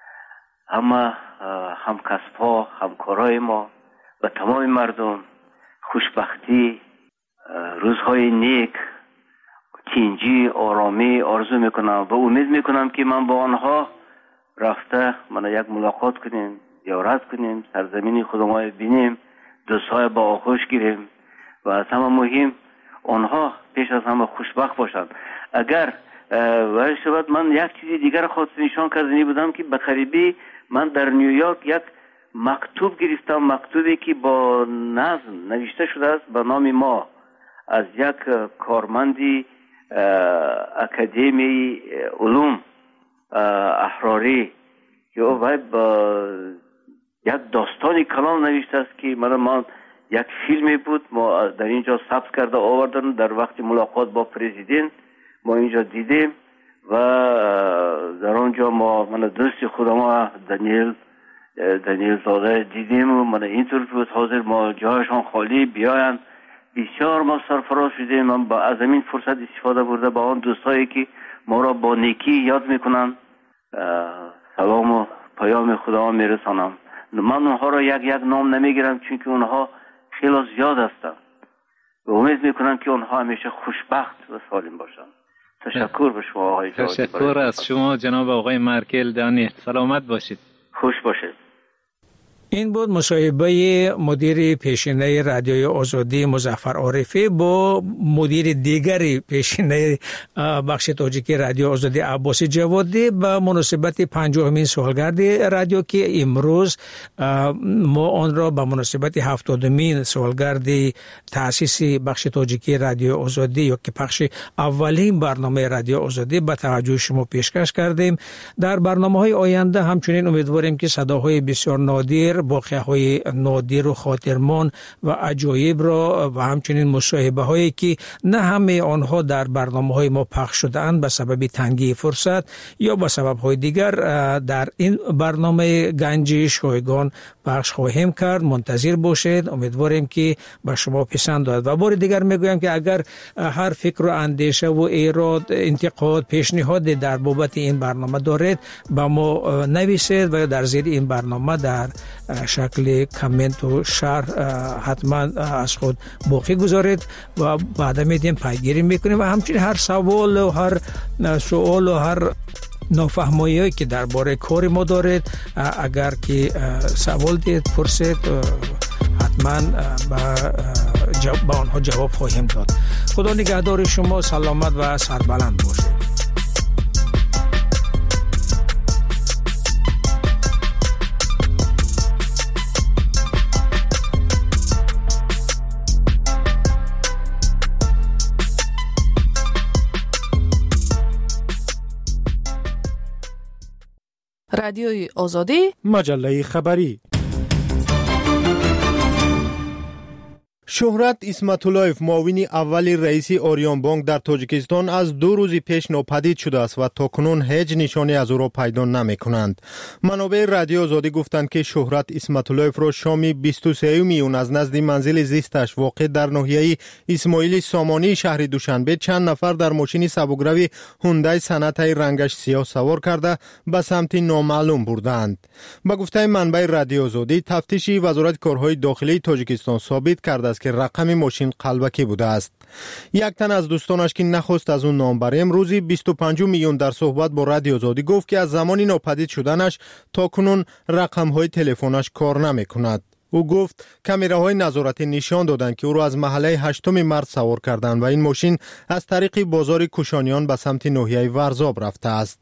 همه همکسب‌ها، همکارای ما و تمام مردم خوشبختی، روزهای نیک، تینجی، آرامی آرزو میکنم و امید میکنم که من با آنها رفته من یک ملاقات کنیم، زیارت کنیم، سرزمین خودمان بینیم، دوستای با آغوش گیریم و از همه مهم آنها پیش از همه خوشبخت باشند. اگر ولی شود من یک چیزی دیگر خواست نشان کردنی بودم که بقریبی من در نیویورک یک مکتوب گرفتم، مکتوبی که با نظم نوشته شده است به نام ما از یک کارمندی اکادمی علوم احراری که او با یک داستانی کلام نوشته است که من یک فیلمی بود ما در اینجا ثبت کرده آوردن. در وقت ملاقات با پرزیدنت ما اینجا دیدیم و در آنجا من دوست خودم دانیل زاده دیدیم و من اینطور بود حاضر ما جایشان خالی بیاین. بسیار ما سرفراز شدیم. من با از این فرصت استفاده برده با آن دوستایی که ما را با نیکی یاد میکنن سلام و پیام خدا میرسانم. من اونها را یک نام نمیگیرم چون که اونها خیلی زیاد هستند و امید میکنم که اونها همیشه خوشبخت و سالم باشند. تشکر به شما آقای جاوید. تشکر از شما جناب آقای مارکل دانیل. سلامت باشید. خوش باشید. این بود مصاحبه مدیر پیشینه رادیوی آزادی مظفر عارفی با مدیر دیگری پیشینه بخش تاجیکی رادیو آزادی عباس جوادی به مناسبت 50مین سالگرد رادیو که امروز ما آن را به مناسبت 70مین سالگرد تأسیس بخش تاجیکی رادیو آزادی یا که پخش اولین برنامه رادیو آزادی به توجه شما پیشکش کردیم. در برنامه‌های آینده همچنین امیدواریم که صداهای بسیار نادر، واقعه‌های نادر و خاطرمان و عجایب را و همچنین مصاحبه هایی که نه همه آنها در برنامه‌های ما پخش شده‌اند به سبب تنگی فرصت یا به سبب‌های دیگر در این برنامه گنج شایگان پخش خواهیم کرد. منتظر باشید. امیدواریم که به شما پسند آید. و بار دیگر میگویم که اگر هر فکر و اندیشه و ایراد، انتقاد، پیشنهاد در بابت این برنامه دارید با ما نویسید و در زیر این برنامه در شکل کامنت و شرح حتما از خود باقی گذارید و بعدا میدیم پیگیری میکنیم و همچنین هر سوال و هر سوال و هر نافهمایی که درباره کار ما دارید اگر که سوال دید پرسید حتما با آنها جواب خواهیم داد. خدا نگهدار شما. سلامت و سربلند باشید. رادیوی آزادی، مجله خبری. شهرت اسمت‌اللهیف معاون اول رئیس اوریون بانک در تاجیکستان از 2 روز پیش ناپدید شده است و تاکنون هیچ نشانی از او را پیدا نمی‌کنند. منابع رادیو آزادی گفتند که شهرت اسمت‌اللهیف را شام 23 میون از نزد منزل زیستش واقع در ناحیه اسماعیل سامانی شهر دوشنبه چند نفر در ماشین سبکروی هوندای صنعتی رنگش سیاه سوار کرده به سمت نامعلوم بردند. به گفته منبع رادیو آزادی، تفتیش وزارت کارهای داخلی تاجیکستان ثابت کرده است که رقم ماشین قلبکی بوده است. یک تن از دوستانش که نخواست از اون نام بریم روزی 25 میلیون در صحبت با رادیو آزادی گفت که از زمانی ناپدید شدنش تا کنون رقم‌های تلفنش کار نمی‌کند. او گفت کامراهای نظارتی نشان دادند که او را از محله 8 مارس سوار کردند و این ماشین از طریق بازار کوشانیان به سمت ناحیه ورزاب رفته است.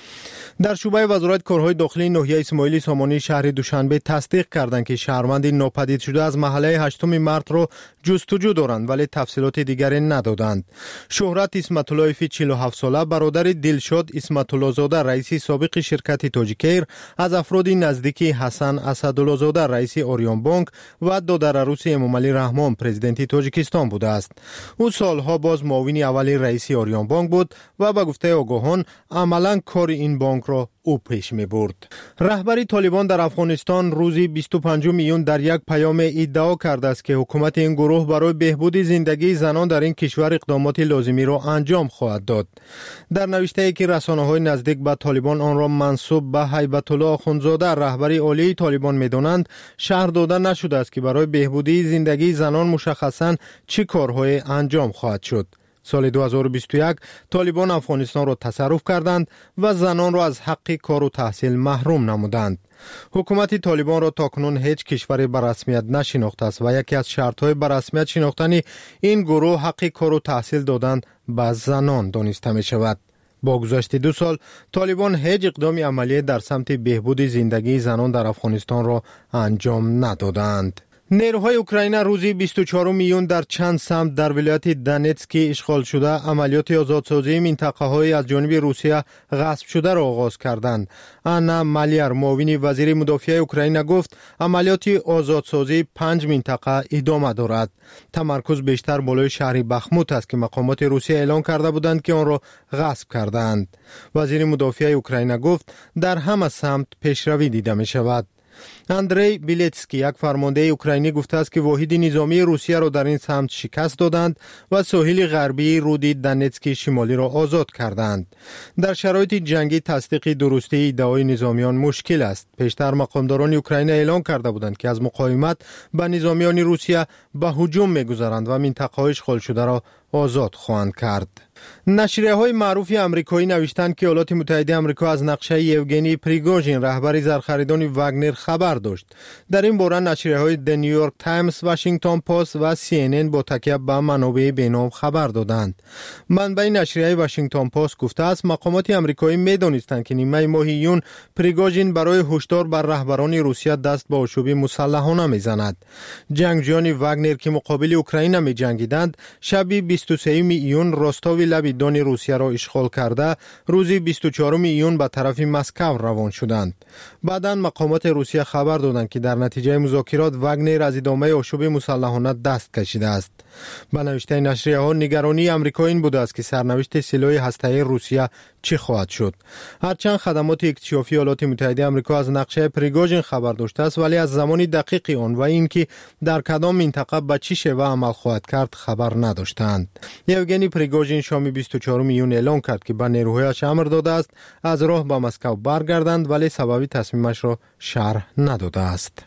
در شعبه وزارت کارهای داخلی ناحیه اسماعیل سامانی شهر دوشنبه تصدیق کردند که شهروند ناپدید شده از محله 8 مارس را جستجو دارند ولی تفصیلات دیگری ندادند. شهرت اسمت‌اللهیف 47 ساله برادر دلشاد اسمت‌الله زاده رئیس سابق شرکت تاجیکیر از افراد نزدیک حسن اسدالله زاده رئیس اوریون بانک و دادر عروس امامعلی رحمان پرزیدنت تاجیکستان بوده است. او سالها باز معاون اول رئیس اوریون بانک بود و به گفته آگاهان عملاً کار این بانک را او پیش می برد. رهبری طالبان در افغانستان روزی 25 میلیون در یک پیام ادعا کرده است که حکومت این گروه برای بهبود زندگی زنان در این کشور اقدامات لازمی را انجام خواهد داد. در نوشته‌ای که رسانه‌های نزدیک به طالبان آن را منسوب به هیبت الله آخوندزاده رهبری عالی طالبان می‌دانند، شرح داده نشده است که برای بهبودی زندگی زنان مشخصاً چه کارهای انجام خواهد شد. سال 2021 طالبان افغانستان را تصرف کردند و زنان را از حق کار و تحصیل محروم نمودند. حکومت طالبان را تاکنون هیچ کشوری به رسمیت نشناخته است و یکی از شرط‌های به رسمیت شناختن این گروه حق کار و تحصیل دادن به زنان دانسته می شود. با گذشت 2 سال طالبان هیچ اقدام عملی در سمت بهبود زندگی زنان در افغانستان را انجام ندادند. نیروهای اوکراین روزی 24 میلیون در چند سمت در ولایت دونتسک اشغال شده عملیات آزادسازی منطقه‌های از جانب روسیه غصب شده را آغاز کردند. آنا مالیر معاون وزیر مدافع اوکراین گفت عملیات آزادسازی 5 منطقه ادامه دارد. تمرکز بیشتر بالای شهر بخموت است که مقامات روسیه اعلام کرده بودند که آن را غصب کردند. وزیر مدافع اوکراین گفت در همه سمت پیشروی دیده می شود. اندری بیلیتسکی یک فرمانده اوکراینی گفته است که واحد نظامی روسیه را در این سمت شکست دادند و ساحل غربی رود دونتسک شمالی را آزاد کردند. در شرایط جنگی تصدیق درستی ادعای نظامیان مشکل است. پیشتر مقامداران اوکراین اعلام کرده بودند که از مقاومت به نظامیان روسیه به هجوم می‌گذرند و منطقه‌های اشغال شده را آزاد خواهند کرد. نشریه‌های معروف آمریکایی نوشتند که ایالات متحده آمریکا از نقشه یوگنی پریگوژین رهبر زرخریدان واگنر خبر داشت. در این باره نشریه‌های د نیویورک تایمز، واشنگتن پست و CNN با تکیه به منابع بینام خبر دادند. منبع نشریه واشنگتن پست گفته است مقامات آمریکایی می‌دانستند که نیمه ماه ایون پریگوژین برای هشدار بر رهبران روسیه دست به آشوب مسلحانه می‌زند. جنگجویان واگنر که مقابل اوکراین می‌جنگیدند شب 23 ایون راستاوی لب دان روسیه را اشغال کرده روزی 24 ایون به طرف مسکو روان شدند. بعداً مقامات روسیه خبر دادند که در نتیجه مذاکرات واگنر از ادامه آشوب مسلحانه دست کشیده است. به نوشته نشریه ها نگرانی آمریکا این بوده است که سرنوشت سلاح هسته‌ای روسیه چه خواهد شد. هرچند خدمات اکتشافی ایالات متحده آمریکا از نقشه پریگوژین خبر داشته است ولی از زمان دقیق آن و اینکه در کدام منطقه به چه شیوه عمل خواهد کرد خبر نداشتند. یوگنی پریگوژین شام 24 ایون اعلام کرد که به نیروهایش امر داده است از راه به مسکو برگردند ولی سبب تصمیمش را شرح نداده است.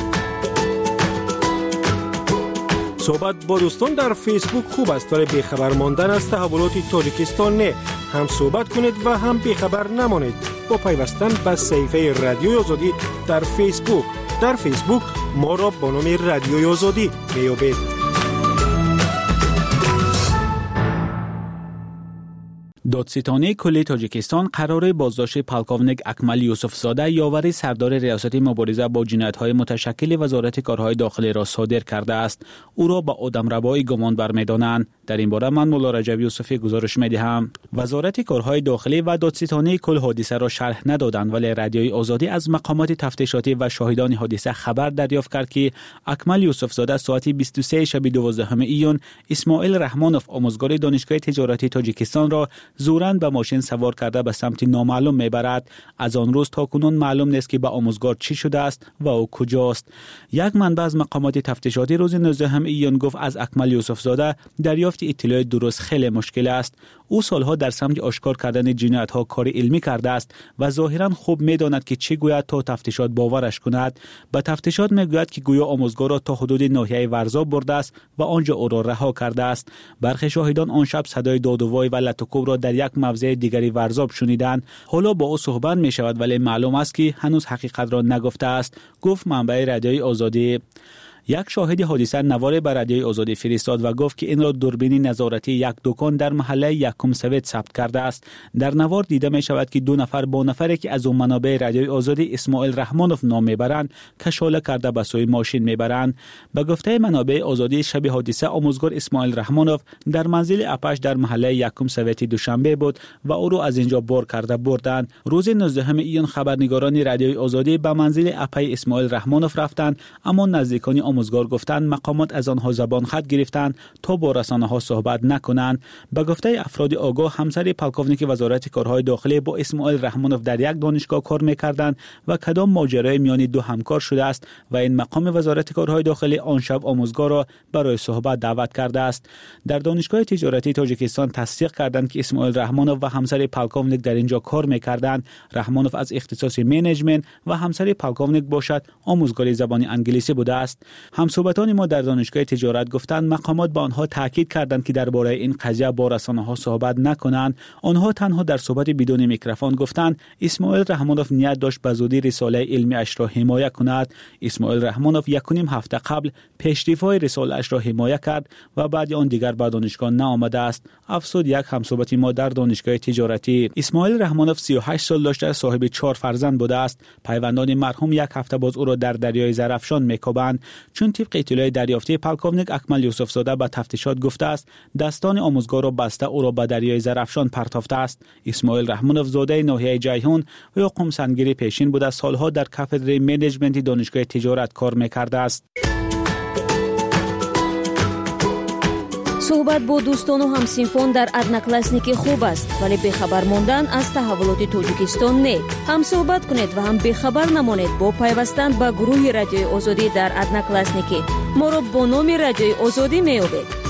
صحبت با دوستان در فیسبوک خوب است ولی بیخبر ماندن از تحولات تاجیکستان نه. هم صحبت کنید و هم بیخبر نمانید با پیوستن به صفحه رادیوی آزادی در فیسبوک. در فیسبوک ما را با نام رادیوی آزادی میابید. دادستانی کلی تاجیکستان قرار بازداشت پالکونیک اکمل یوسف زاده یاور سردار ریاست مبارزه با جنایت‌های متشکل وزارت کارهای داخلی را صادر کرده است. او را به آدمربایی گمان برمی‌دانند. در این باره من مولا رجب یوسفی گزارش می‌دهم. وزارت کارهای داخلی و دادستانی کل حادثه را شرح ندادند، ولی رادیوی آزادی از مقامات تفتیشاتی و شاهدان حادثه خبر دریافت کرد که اکمل یوسف زاده ساعت 23 شب 12 ایون اسماعیل رحمانوف آموزگار دانشگاه تجارتی تاجیکستان را زوراً به ماشین سوار کرده به سمت نامعلوم میبرد. از آن روز تا کنون معلوم نیست که به آموزگار چی شده است و او کجاست. یک منبع از مقامات تفتیشاتی روز 19 ایون گفت از اکمل یوسف زاده دریافت اطلاعات درست خیلی مشکل است. او سالها در سمت آشکار کردن جنایت‌ها کار علمی کرده است و ظاهراً خوب می‌داند که چه گوید تا تفتیشات باورش کند. به تفتیشات میگوید که گویا آموزگار را تا حدود ناحیه ورزاب برده است و آنجا او را رها کرده است. برخی شاهدان آن شب صدای داد و وای و لطوکوب را در یک موضع دیگری ورزاب شنیدند. حالا با او صحبت می‌شود ولی معلوم است که هنوز حقیقت را نگفته است، گفت منبع رادیوی آزادی. یک شاهد حادثه نوار به رادیوی آزادی فرستاد و گفت که این را دوربین نظارتی یک دکان در محله یکم سوید ثبت کرده است. در نوار دیده می شود که دو نفر با نفری که از اون منابع رادیوی آزادی اسماعیل رحمانوف نام میبرند کشاله کرده به سوی ماشین میبرند. به گفته منابع آزادی شب حادثه آموزگار اسماعیل رحمانوف در منزل اپش در محله یکم سوید دوشنبه بود و او را از اینجا بار کرده بردند. روز 19 ایون خبرنگاران رادیوی آزادی به منزل اپای اسماعیل رحمانوف رفتند، اما نزدیکان آموزگار گفتند مقامات از آنها زبان خط گرفتند تا با رسانه‌ها صحبت نکنند. به گفته افراد آگاه همسر پالکوونیک وزارت کارهای داخلی با اسماعیل رحمانوف در یک دانشگاه کار می‌کردند و کدام ماجرای میان دو همکار شده است و این مقام وزارت کارهای داخلی آن شب آموزگار را برای صحبت دعوت کرده است. در دانشگاه تجارتی تاجیکستان تصدیق کردند که اسماعیل رحمانوف و همسر پالکوونیک در اینجا کار می‌کردند. رحمانوف از اختصاص منیجمنت و همسر پالکوونیک باشد آموزگار زبان انگلیسی بوده است. همصحبتان ما در دانشگاه تجارت گفتند مقامات با آنها تاکید کردند که درباره این قضیه با رسانه‌ها صحبت نکنند. آنها تنها در صحبت بدون میکروفون گفتند اسماعیل رحمانوف نیت داشت به زودی رساله علمی اش را حمایت کند. اسماعیل رحمانوف 1.5 هفته قبل پیشرفت رساله اش را حمایت کرد و بعد آن دیگر به دانشگاه نآمده است، افسود یک همصحبت ما در دانشگاه تجارتی. اسماعیل رحمانوف 38 سال داشته، صاحب 4 فرزند بوده است. پیوندان مرحوم یک هفته باز او را در دریای زرافشان میکوبند. چون طبق اطلاع دریافتی پالکوونیک اکمل یوسف زاده به تفتیشات گفته است دستان آموزگار را بسته او را به دریای زرافشان پرتافته است. اسماعیل رحمانوف زاده ناحیه جیهون و یا قم سنگری پیشین بوده، سالها در کافدره منیجمنت دانشگاه تجارت کار میکرده است. صحبت با دوستان و همسینفان در ادناکلاسنیکی خوب است، ولی بخبر ماندن از تحولات تاجیکستان نه. هم صحبت کنید و هم بخبر نمانید با پیوستن به گروه رادیوی آزادی در ادناکلاسنیکی. ما را با نام رادیوی آزادی میابید.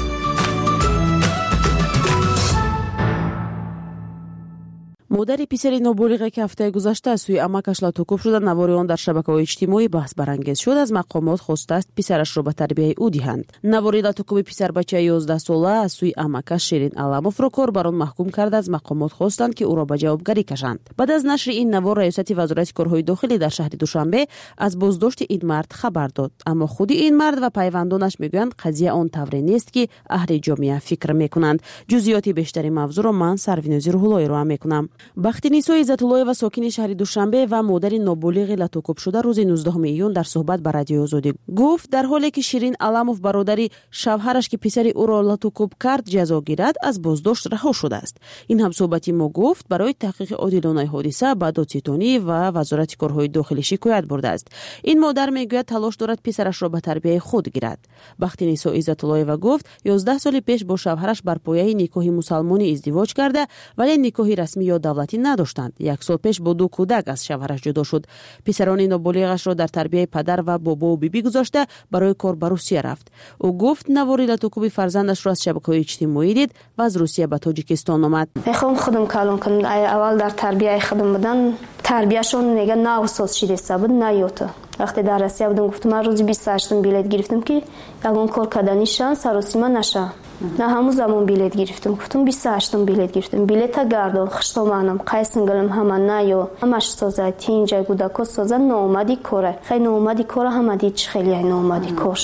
مادر پسری نابالغ که هفته گذشته از سوی عمکش لاتوکوب شده نوار آن در شبکه‌های اجتماعی بحث برانگیز شد. از مقامات خواسته است پسرش را به تربیت او دهند. نوار لاتوکوب پسر بچه 11 ساله از سوی عمکش شیرین علاموف را کاربران محکوم کرده. از مقامات خواستند که او را به جوابگری کشند. بعد از نشر این نوار رئیست وزارت کارهای داخلی در شهر دوشنبه از بازداشت این مرد خبر داد، اما خود این مرد و پیوندانش میگویند قضیه آن طوری نیست که اهل جامعه فکر میکنند. جزئیات بیشتری موضوع را من سروینوزی روح‌اللهی را میکنم. بختی‌نسا عزت‌الله و ساکن شهر دوشنبه و مادر نابالغ لاتوکوب شده روز 19 ایون در صحبت با رادیو آزادی گفت در حالی که شیرین علاموف برادری شوهرش که پسر او را لاتوکوب کرد جزا گیرد از بازداشت رها شده است. این هم صحبتی ما گفت برای تحقیق عادلانه حادثه به دادستانی و وزارت کارهای داخلی شکایت برده است. این مادر میگوید تلاش دارد پسرش را به تربیت خود گیرد. بختی‌نسا عزت‌الله و گفت 11 سال پیش با شوهرش بر پایه نکاح مسلمانی ازدواج کرده ولی نکاح رسمی یا دولتی نداشتند. 1 سال پیش با 2 کودک از شوهرش جدا شد. پسران نابالغش را در تربیت پدر و بابا و بیبی گذاشته برای کار به روسیه رفت. او گفت نواری لاتوکوب فرزندش را از شبکه‌های اجتماعی دید و از روسیه به تاجیکستان آمد. میخوام خودم کلام کنم. اول در تربیت خودم بودن تربیتشون میگه نه اساس چی دسته بود نه یوتا. وقتی در روسیه بودم گفتم من روزی 28 بلیت گرفتم که یگان کار کردنی شان سراسیما نشه. نه همون زمان بلیت گرفتم گفتم 28 بلیت گرفتم بلیت گردون خشتومانم قایسنگلم همه نه یو همش سازه اینجا گوداکو سازه نومدی کوره خیلی نومدی کوره همه دید خیلی نومدی کورشون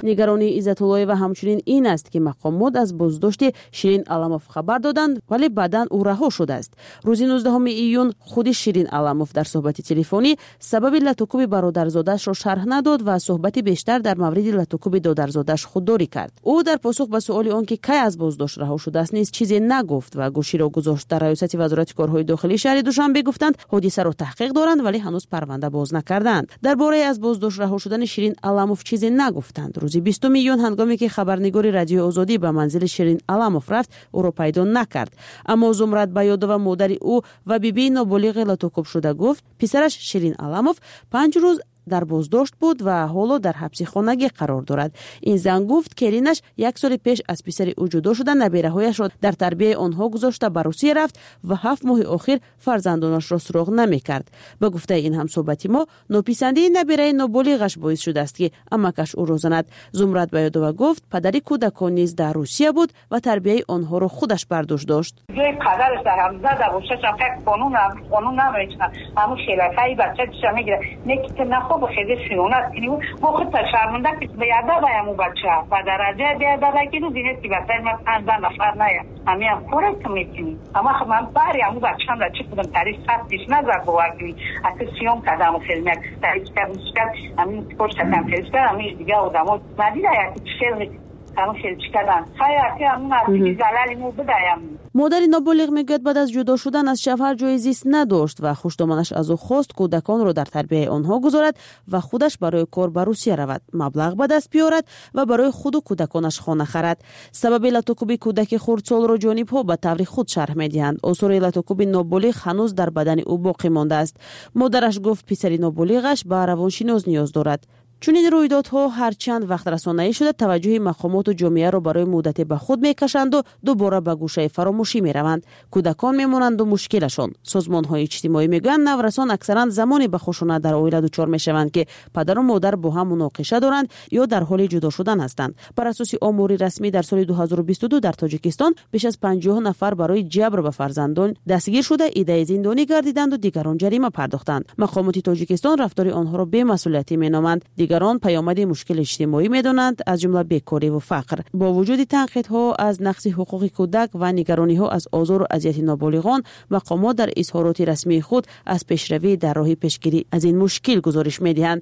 نگرانی عزت‌الله و همچنین این است که مقامات از بازداشت شیرین علموف خبر دادند ولی بعداً او رها شده است. روز 19 ایون خود شیرین علموف در صحبت تلفنی سبب لطوکوب برادرزادش را شرح نداد و صحبت بیشتر در مورد لطوکوب دادرزادش خودداری کرد. او در پاسخ به سؤال آنکه کی از بازداشت رها شده است نیز چیزی نگفت و گوشی را گذاشت. در ریاست وزارت کارهای داخلی شهر دوشنبه گفتند حادثه را تحقیق دارند ولی هنوز پرونده باز نکردند. درباره از بازداشت رها شدن شیرین علموف چیزی نگفتند. روز 20 ایون هنگامی که خبرنگار رادیو آزادی به منزل شیرین علموف رفت او را پیدا نکرد، اما زمرت بیادووا مادر او و بیبی نابالغ لطوکوب شده گفت پسرش شیرین علموف 5 روز در بازداشت بود و حالا در حبس خانگی قرار دارد. این زن گفت کرینش 1 سال پیش از پسر او جدا شده، نبیره‌هایش را در تربیت آنها گذاشته به روسیه رفت و 7 ماه اخیر فرزندانش را سراغ نمی‌کرد. به گفته این همصحبتی ما ناپسندی نبیره نابالغش باعث شده است که امکش او را زند. زمرت بیادووا گفت پدری کودکان نیز در روسیه بود و تربیت آنها را خودش برداشت داشت. جای پدرش در هم زده بود فکر قانون نمی‌چنه همون شلفای بچه‌ش میگیره نکته با خیلی سیونت کنی و خود شرمنده که بیاده بایمو بچه و درجه بیاده کنی دینه که بطای من 15 نفر نیم همی هم خوره که میکنی اما خب من باری همو بچه هم را چه کدام تاریخ سختیش نظر بواکنی اکه سیوم کدام خیلی یک تاریخ کرد همین پشت کدام تاریخ کرد همیش دیگه آدم ها مدیده یکی خیلی همون خیلی چی کدن خیلی همون ارتیقی زلالی مو بدایم. مادر نابالغ میگوید بعد از جدا شدن از شوهر جای زیست نداشت و خوشدامنش از او خواست کودکان را در تربیت آنها گذارد و خودش برای کار به روسیه رود، مبلغ به دست بیارد و برای خود و کودکانش خانه خرد. سبب لطوکوب کودک خردسال را جانب‌ها به طور خود شرح می‌دهند. آثار لطوکوب نابالغ هنوز در بدن او باقی مانده است. مادرش گفت پسر نابالغش به روانشناس نیاز دارد. چون این رویدادها هر چند وقت رسانه‌ای شده توجه مقامات و جامعه را برای مدت به خود میکشند و دوباره به گوشه فراموشی میروند. کودکان میمونند و مشکلشان. سازمان‌های اجتماعی میگویند نورسان اکثرا زمانی به خشونت در عائله دچار میشوند که پدر و مادر با هم مناقشه دارند یا در حال جدا شدن هستند. بر اساس آمار رسمی در سال 2022 در تاجیکستان بیش از 50 نفر برای جبر به فرزندان دستگیر شده، ایده زندانی گردیدند و دیگران جریمه پرداختند. مقامات تاجیکستان رفتار آنها را بی‌مسئولیتی مینامند. دیگران پیامد مشکل اجتماعی می‌دانند، از جمله بیکاری و فقر. با وجود تنقیدها از نقض حقوق کودک و نگرانی‌ها از آزار و اذیت نابالغان، مقامات در اظهارات رسمی خود از پیشروی در راه پیشگیری از این مشکل گزارش می‌دهند.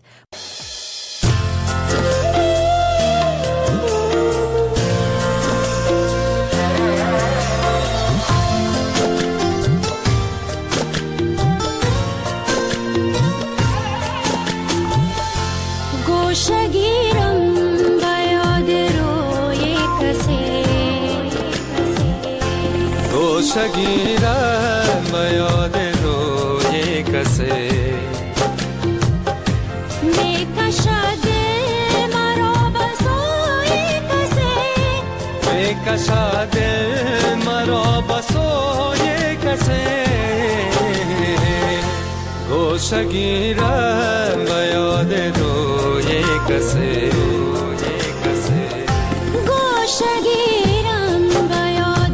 شگیرم به یاد روی کسی میکشد مرا به سوی کسی میکشد مرا به سوی کسی گوشه گیرم به یاد روی کسی گوشه گیرم به یاد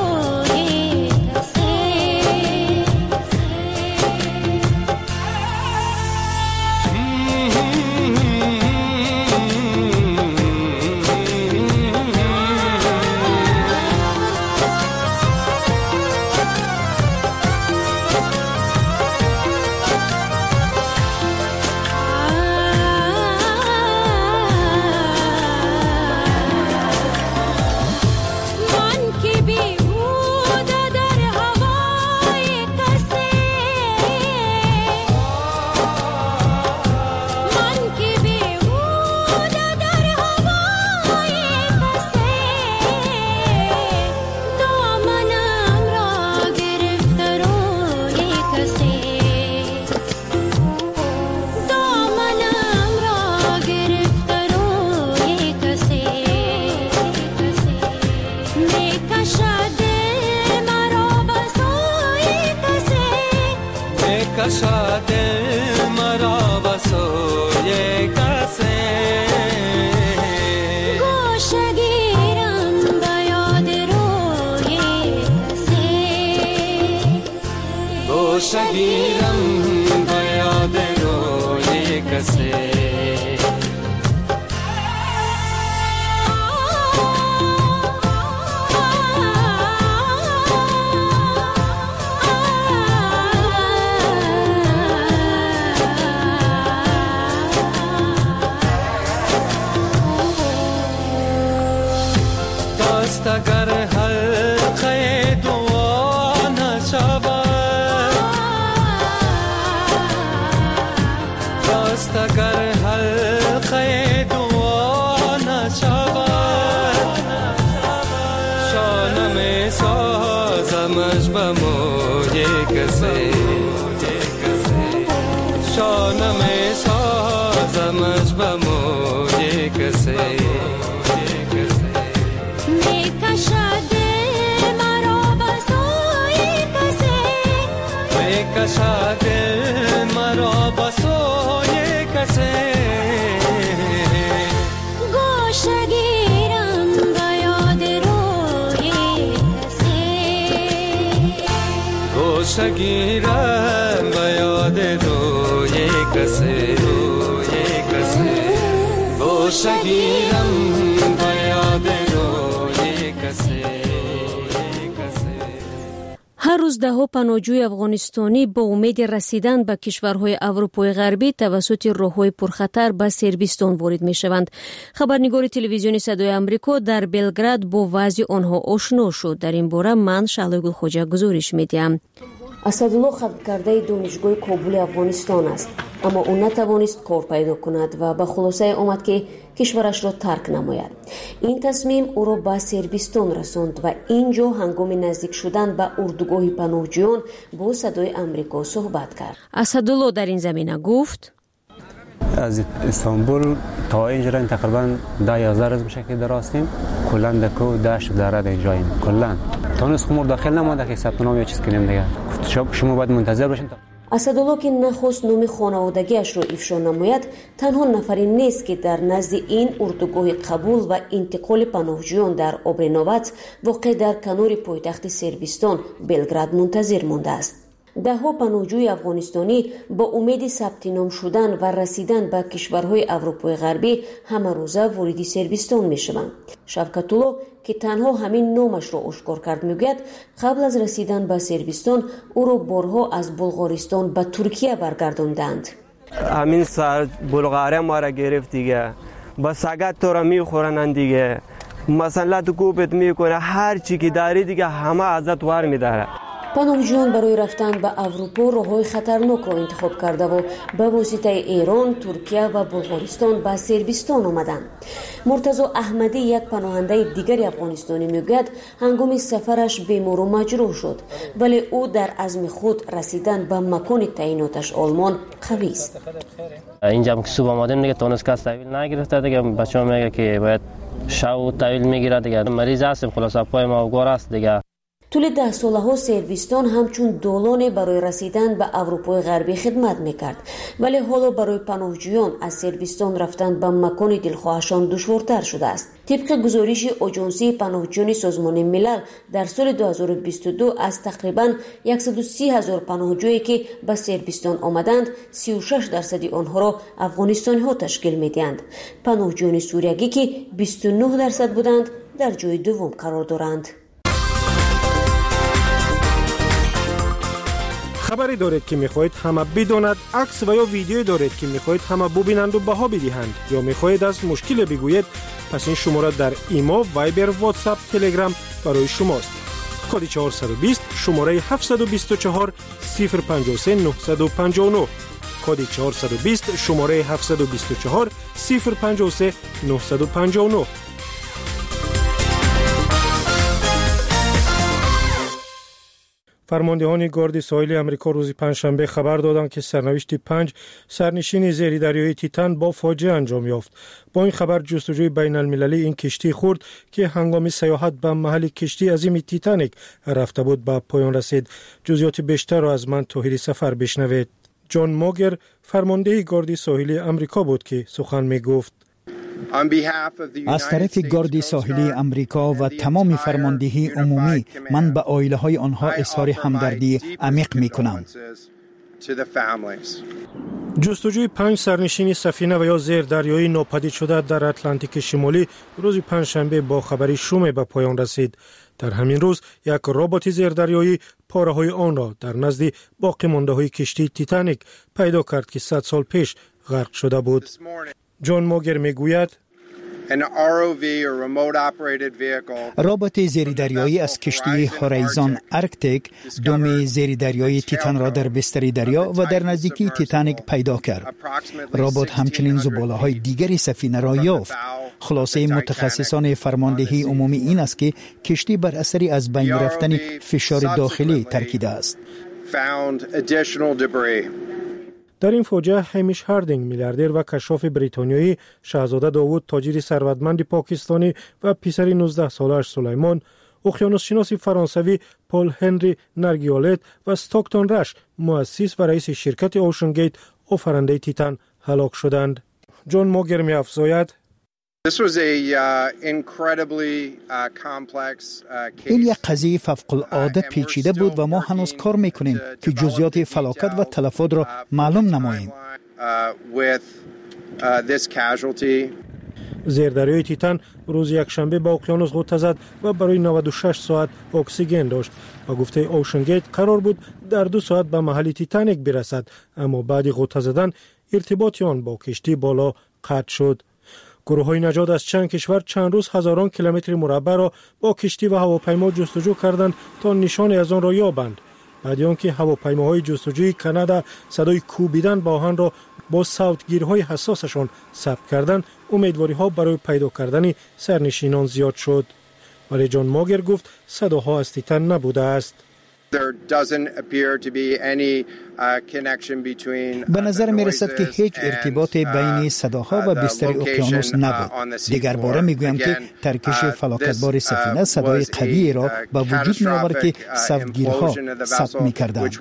کشد مرا به سوی کسی گوشه گیرم به یاد روی کسی گوشه گیرم به یاد روی کسی است اگر حلقه دعا نشود شانه می سازمش به موی کسی شانه می سازمش به موی کسی کشاد مرا بسوی کسی گوشه گیرم به یاد روی کسی گوشه گیرم به یاد روی کسی گوشه گیرم به یاد روی کسی. هر روز ده‌ها پناهجوی افغانستانی با امید رسیدن به کشورهای اروپای غربی توسط راههای پرخطر به صربستان وارد می‌شوند. خبرنگار تلویزیون صدای آمریکا در بلگراد با وضع آنها آشنا شد. در این باره من شعله گلخوجه گزارش می‌دهم. اسدالله خبرکرده دانشگاه کابل افغانستان است، اما او نتوانست کار پیدا کند و به خلاصه آمد که کشورش را ترک نماید. این تصمیم او را به صربستان رساند و اینجا هنگام نزدیک شدن به اردوگاه پناهجویان با صدای آمریکا صحبت کرد. اسدالله در این زمینه گفت: از استانبول تا اینجا تقریبا 10-11 روز میشه که در هستیم. کلا دکو داشت داره در جاییم. کلا تونس خمر داخل نمونده که ثبت نام یا چیز کنیم دیگه. شما باید منتظر باشین. اسدالله که نخواست نام خانوادگیش را افشا نماید، تنها نفری نیست که در نزد این اردوگاه قبول و انتقال پناهجویان در آبرنوات واقع در کنار پایتخت صربستان بلگراد منتظر مانده است. ده‌ها پناهجوی افغانستانی با امید ثبت نام شدن و رسیدن به کشورهای اروپای غربی همه روزه وارد صربستان می‌شوند. شوکت الله که تنها همین نامش را آشکار کرد میگوید قبل از رسیدن به صربستان او را بارها از بلغارستان به ترکیه برگرداندند. همین سال بلغاریا ما را گرفت دیگه، با سگت تو را میخورن دیگه، مثلا تو کوبت میکنه، هر چی که داری دیگه همه ازت ور میداره. پناهجویان برای رفتن به اروپا راههای خطرناک را انتخاب کرده و به واسطه ایران، ترکیه و بلغارستان به صربستان آمدند. مرتضی احمدی یک پناهنده دیگر افغانستانی میگوید هنگام سفرش بیمار و مجروح شد، ولی او در عزم خود رسیدن به مکان تعییناتش آلمان قوی است. اینجا که صبح آمدیم دیگه تونس کس تحویل نگرفته دیگه، بچه‌ها میگه که باید شب تحویل میگیره دیگه، مریض هستیم خلاص پای ما اوگار است دیگه. طول 10 سالها صربستان همچون دولان برای رسیدن به اروپای غربی خدمت میکرد، ولی حالا برای پناهجویان از صربستان رفتن به مکان دلخواهشان دشوارتر شده است. طبق گزارش آژانسی پناهجویان سازمان ملل در سال 2022 از تقریبا 130,000 پناهجویی که به صربستان آمدند، 36% آنها را افغانستانی ها تشکیل میدهند. پناهجویان سوریگی که 29% بودند در جای دوم قرار دارند. خبری دارید که میخواهید همه بداند، عکس و یا ویدیویی دارید که میخواهید همه ببینند و بها بدهند، یا میخواهید از مشکل بگویید، پس این شماره در ایما، وایبر، واتساپ، تلگرام برای شماست. کد 420 شماره 724 053 959. کد 420 شماره 724 053 959. فرماندهان گارد ساحلی آمریکا روز پنجشنبه خبر دادند که سرنوشت 5 سرنشین زیر دریای تیتان با فاجعه انجام یافت. با این خبر جستجوی بین المللی این کشتی خرد که هنگام سیاحت به محل کشتی عظیم تیتانیک رفته بود به پایان رسید. جزئیات بیشتر را از من طاهر سفر بشنوید. جان موگر فرمانده گارد ساحلی آمریکا بود که سخن می گفت. از طرف گارد ساحلی امریکا و تمام فرماندهی عمومی من به عائله‌های آنها اظهار همدردی عمیق می‌کنم. جستجوی 5 سرنشین سفینه و یا زیردریایی ناپدید شده در اتلانتیک شمالی روز پنجشنبه با خبری شوم به پایان رسید. در همین روز یک ربات زیردریایی پاره‌های آن را در نزد باقی مانده‌های کشتی تیتانیک پیدا کرد که 100 سال پیش غرق شده بود. جان موگر میگوید رابط زیردریایی از کشتی هورایزون آرکتیک دم زیردریایی تیتان را در بستر دریا و در نزدیکی تیتانیک پیدا کرد. رابط همچنین زباله‌های دیگری سفینه را یافت. خلاصه متخصصان فرماندهی عمومی این است که کشتی بر اثر از بین رفتن فشار داخلی ترکیده است. در این فوجه همیش هاردینگ میلیاردر و کشاف بریتانیایی، شاهزاده داوود تاجر ثروتمند پاکستانی و پسر 19 سالش سلیمان، اقیانوس شناس فرانسوی پول هنری نرگیولت و استاکتون رش مؤسس و رئیس شرکت اوشن گیت آفرنده تیتان هلاک شدند. جان موگر می‌افزاید این یک قضیه فوق‌العاده پیچیده بود و ما هنوز کار میکنیم که جزئیات فلاکت و تلفات را معلوم نماییم. زیردریای تیتان روز یکشنبه با اقیانوس غوطه زد و برای 96 ساعت اکسیژن داشت. با گفته اوشن گیت قرار بود در 2 ساعت به محل تیتانیک برسد، اما بعد غوطه زدن ارتباط آن با کشتی بالا قطع شد. گروه‌های نجات از چند کشور چند روز هزاران کیلومتر مربع را با کشتی و هواپیما جستجو کردند تا نشانی از آن را یابند. بعد آنکه هواپیماهای جستجوی کانادا صدای کوبیدن با آهن را با صوتگیرهای حساسشان ثبت کردند، امیدواری‌ها برای پیدا کردن سرنشینان زیاد شد. ولی جان ماگر گفت صداها از تیتان نبوده است. به نظر می رسد که هیچ ارتباط بین صداها و بستر اقیانوس نبود. دیگر باره می گویم که ترکش فلاکتبار سفینه صدای قوی را به وجود می آورد که صوتگیرها ثبت می کردند.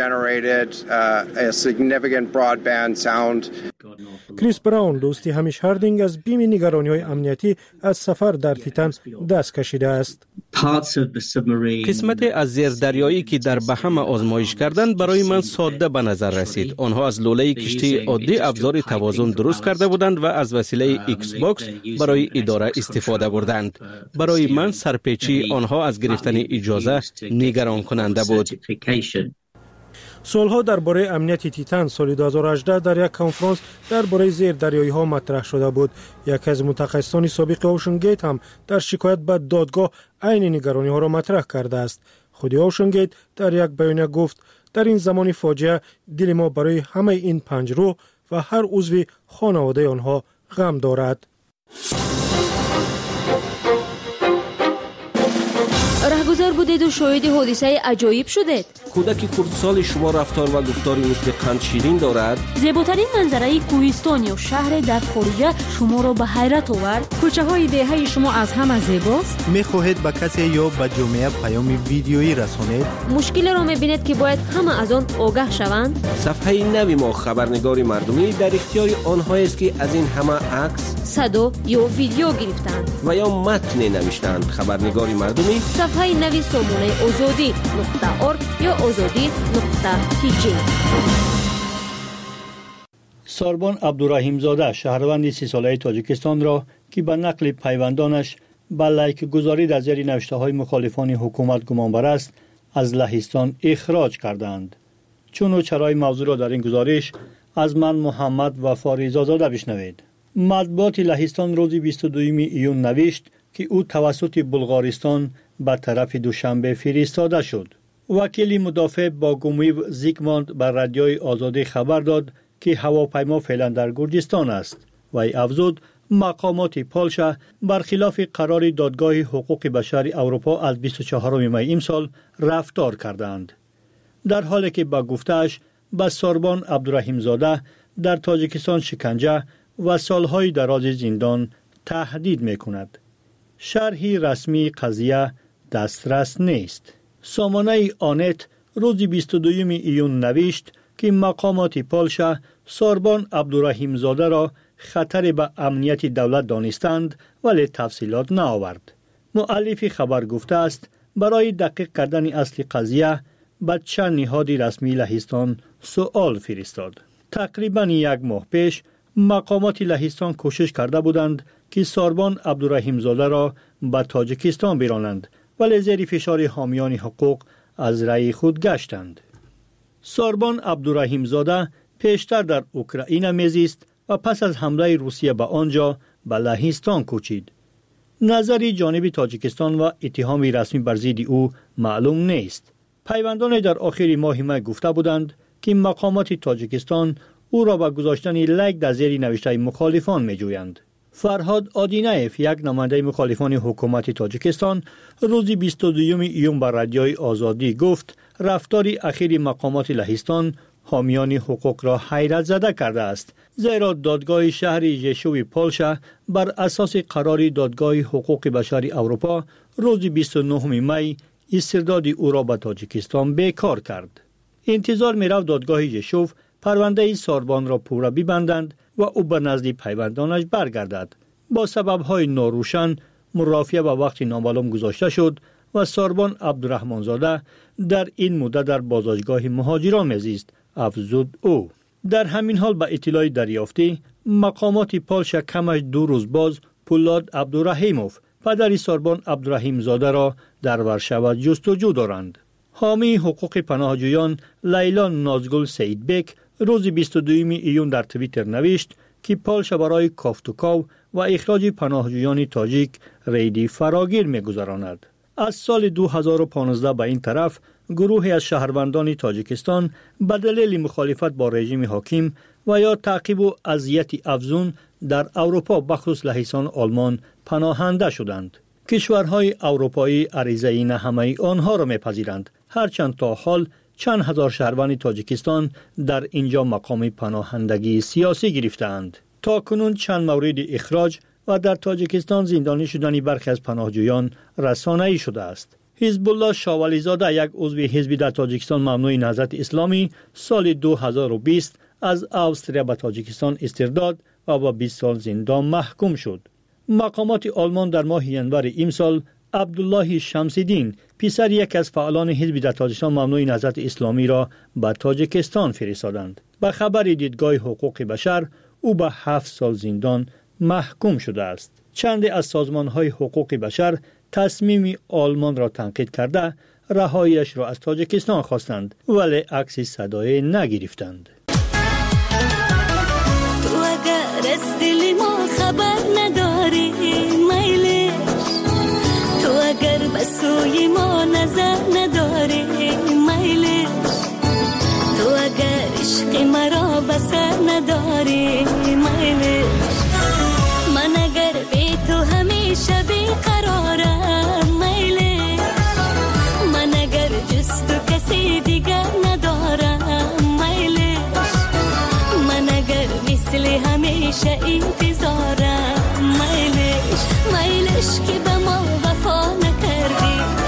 کریس براون دوستی همیش هاردینگ از بیم نگرانی‌های امنیتی از سفر در تیتان دست کشیده است. قسمت از زیردریایی که در بهم آزمایش کردند برای من ساده به نظر رسید. آنها از لوله کشتی عادی ابزار توازن درست کرده بودند و از وسیله ایکس باکس برای اداره استفاده بردند. برای من سرپیچی آنها از گرفتن اجازه نگران کننده بود. سالها درباره امنیت تیتان سال 2018 در یک کنفرانس درباره زیردریایی ها مطرح شده بود. یکی از متخصصان سابق اوشن گیت هم در شکایت به دادگاه عین نگرانی ها را مطرح کرده است. خود اوشن گیت در یک بیانیه گفت در این زمان فاجعه دل ما برای همه این 5 روح و هر عضو خانواده آنها غم دارد. رهگذر بودید و شاهد حادثه عجایب شدید. کودک خردسال شما رفتار و گفتاری مثل قند شیرین دارد. زیباترین منظره کوهستان یا شهر در خارج شما را به حیرت آورد. کوچه های دهه شما از همه زیباست. می‌خواهید به کسی یا به جامعه پیام ویدیویی رسانید؟ مشکل را می‌بینید که باید همه از آن آگاه شوند. صفحه نوی ما خبرنگار مردمی در اختیار آنها است که از این همه عکس، صدا یا ویدیو گرفتند و یا متن نوشتند. خبرنگار مردمی صفحه نوی سامانه azadi.org یا azadi.tg. ساربان عبدالرحیم زاده شهروند 30 ساله تاجیکستان را که به نقل پیوندانش به لایک گذاری در زیر نوشته‌های مخالفان حکومت گمانبر است از لهستان اخراج کردند. چون و چرای موضوع را در این گزارش از من محمد وفا زاده بشنوید. مطبوعات لهستان روز 22 ایون نوشت که او توسط بلغارستان به طرف دوشنبه فرستاده شد. وکیل مدافع با گومیو زیگموند بر رادیوی آزادی خبر داد که هواپیما فعلا در گرجستان است و افزود مقامات پولشا برخلاف قرار دادگاه حقوق بشر اروپا از 24 می امسال رفتار کردند. در حالی که با گفته‌اش به ساربان عبدالرحیم زاده در تاجیکستان شکنجه و سالهای دراز زندان تهدید می‌کند. شرحی رسمی قضیه دسترس نیست. سامانه آنت روز 22 ایون نوشت که مقامات پولشا ساربان عبدالرحیم زاده را خطر به امنیت دولت دانستند ولی تفصیلات نآورد. مؤلف خبر گفته است برای دقیق کردن اصل قضیه به چند نهاد رسمی لهستان سوال فرستاد. تقریباً 1 ماه پیش مقامات لهستان کوشش کرده بودند که ساربان عبدالرحیم زاده را به تاجیکستان برانند ولی زیر فشار حامیان حقوق از رأی خود گشتند. ساربان عبدالرحیم زاده پیشتر در اوکراین میزیست و پس از حمله روسیه به آنجا به لهستان کوچید. نظری جانب تاجیکستان و اتهام رسمی بر ضد او معلوم نیست. پیوندان در آخر ماه می گفته بودند که مقامات تاجیکستان او را به گذاشتن لایک در زیر نوشته مخالفان می جویند. فرهاد آدینایف، یک نماینده مخالفان حکومت تاجیکستان، روز 22 ایون بر رادیوی آزادی گفت رفتار اخیر مقامات لهستان حامیان حقوق را حیرت زده کرده است، زیرا دادگاه شهر ژشوو پولشا بر اساس قرار دادگاه حقوق بشر اروپا روز 29 می استرداد او را به تاجیکستان بیکار کرد. انتظار می رفت دادگاه ژشوو پرونده ساربان را پورا ببندند و او به نزد پیوندانش برگردد. با سبب‌های ناروشن مرافعه به وقت نامعلوم گذاشته شد و ساربان عبدالرحمن زاده در این مدت در بازداشتگاه مهاجران میزیست، افزود او. در همین حال به اطلاع دریافتی مقامات پولشا کمش 2 روز باز پولاد عبدالرحیموف پدر ساربان عبدالرحیم زاده را در ورشو جستجو دارند. حامی حقوق پناهجویان لیلا نازگل سیدبک روز 22 ایون در توییتر نوشت که پولشا برای کافتوکاو و اخراج پناهجویان تاجیک ریدی فراگیر می‌گذراند. از سال 2015 به این طرف گروهی از شهروندان تاجیکستان به دلیل مخالفت با رژیم حاکم و یا تعقیب و اذیت افزون در اروپا بخصوص لهستان آلمان پناهنده شدند. کشورهای اروپایی عریضه نه همه آنها را میپذیرند، هرچند تا حال چند هزار شهروند تاجیکستان در اینجا مقام پناهندگی سیاسی گرفتند. تا کنون چند مورد اخراج و در تاجیکستان زندانی شدن برخی از پناهجویان رسانه‌ای شده است. حزب الله شاولی زاده، یک عضو حزب در تاجیکستان ممنوع نهضت اسلامی، سال 2020 از استرالیا به تاجیکستان استرداد و با 20 سال زندان محکوم شد. مقامات آلمان در ماه ینور امسال عبدالله شمس‌الدین، پسر یک از فعالان حزب در تاجیکستان ممنوع نهضت اسلامی را به تاجیکستان فرستادند. به خبر دیدگاه حقوق بشر او به 7 سال زندان محکوم شده است. چند از سازمان‌های حقوق بشر تصمیم آلمان را تنقید کرده رهاییش را از تاجیکستان خواستند، ولی عکس صدای نگرفتند. تو اگر از دل ما خبر نداری میلش، تو اگر به سوی ما نظر نداری میلش، تو اگر عشق مرا بسر نداری میلش، من اگر بی تو همیشه بیقرارم میلش، من اگر جز تو کسی دیگر ندارم میلش، من اگر مثل همیشه انتظارم میلش، میلش که به ما وفا نکردی،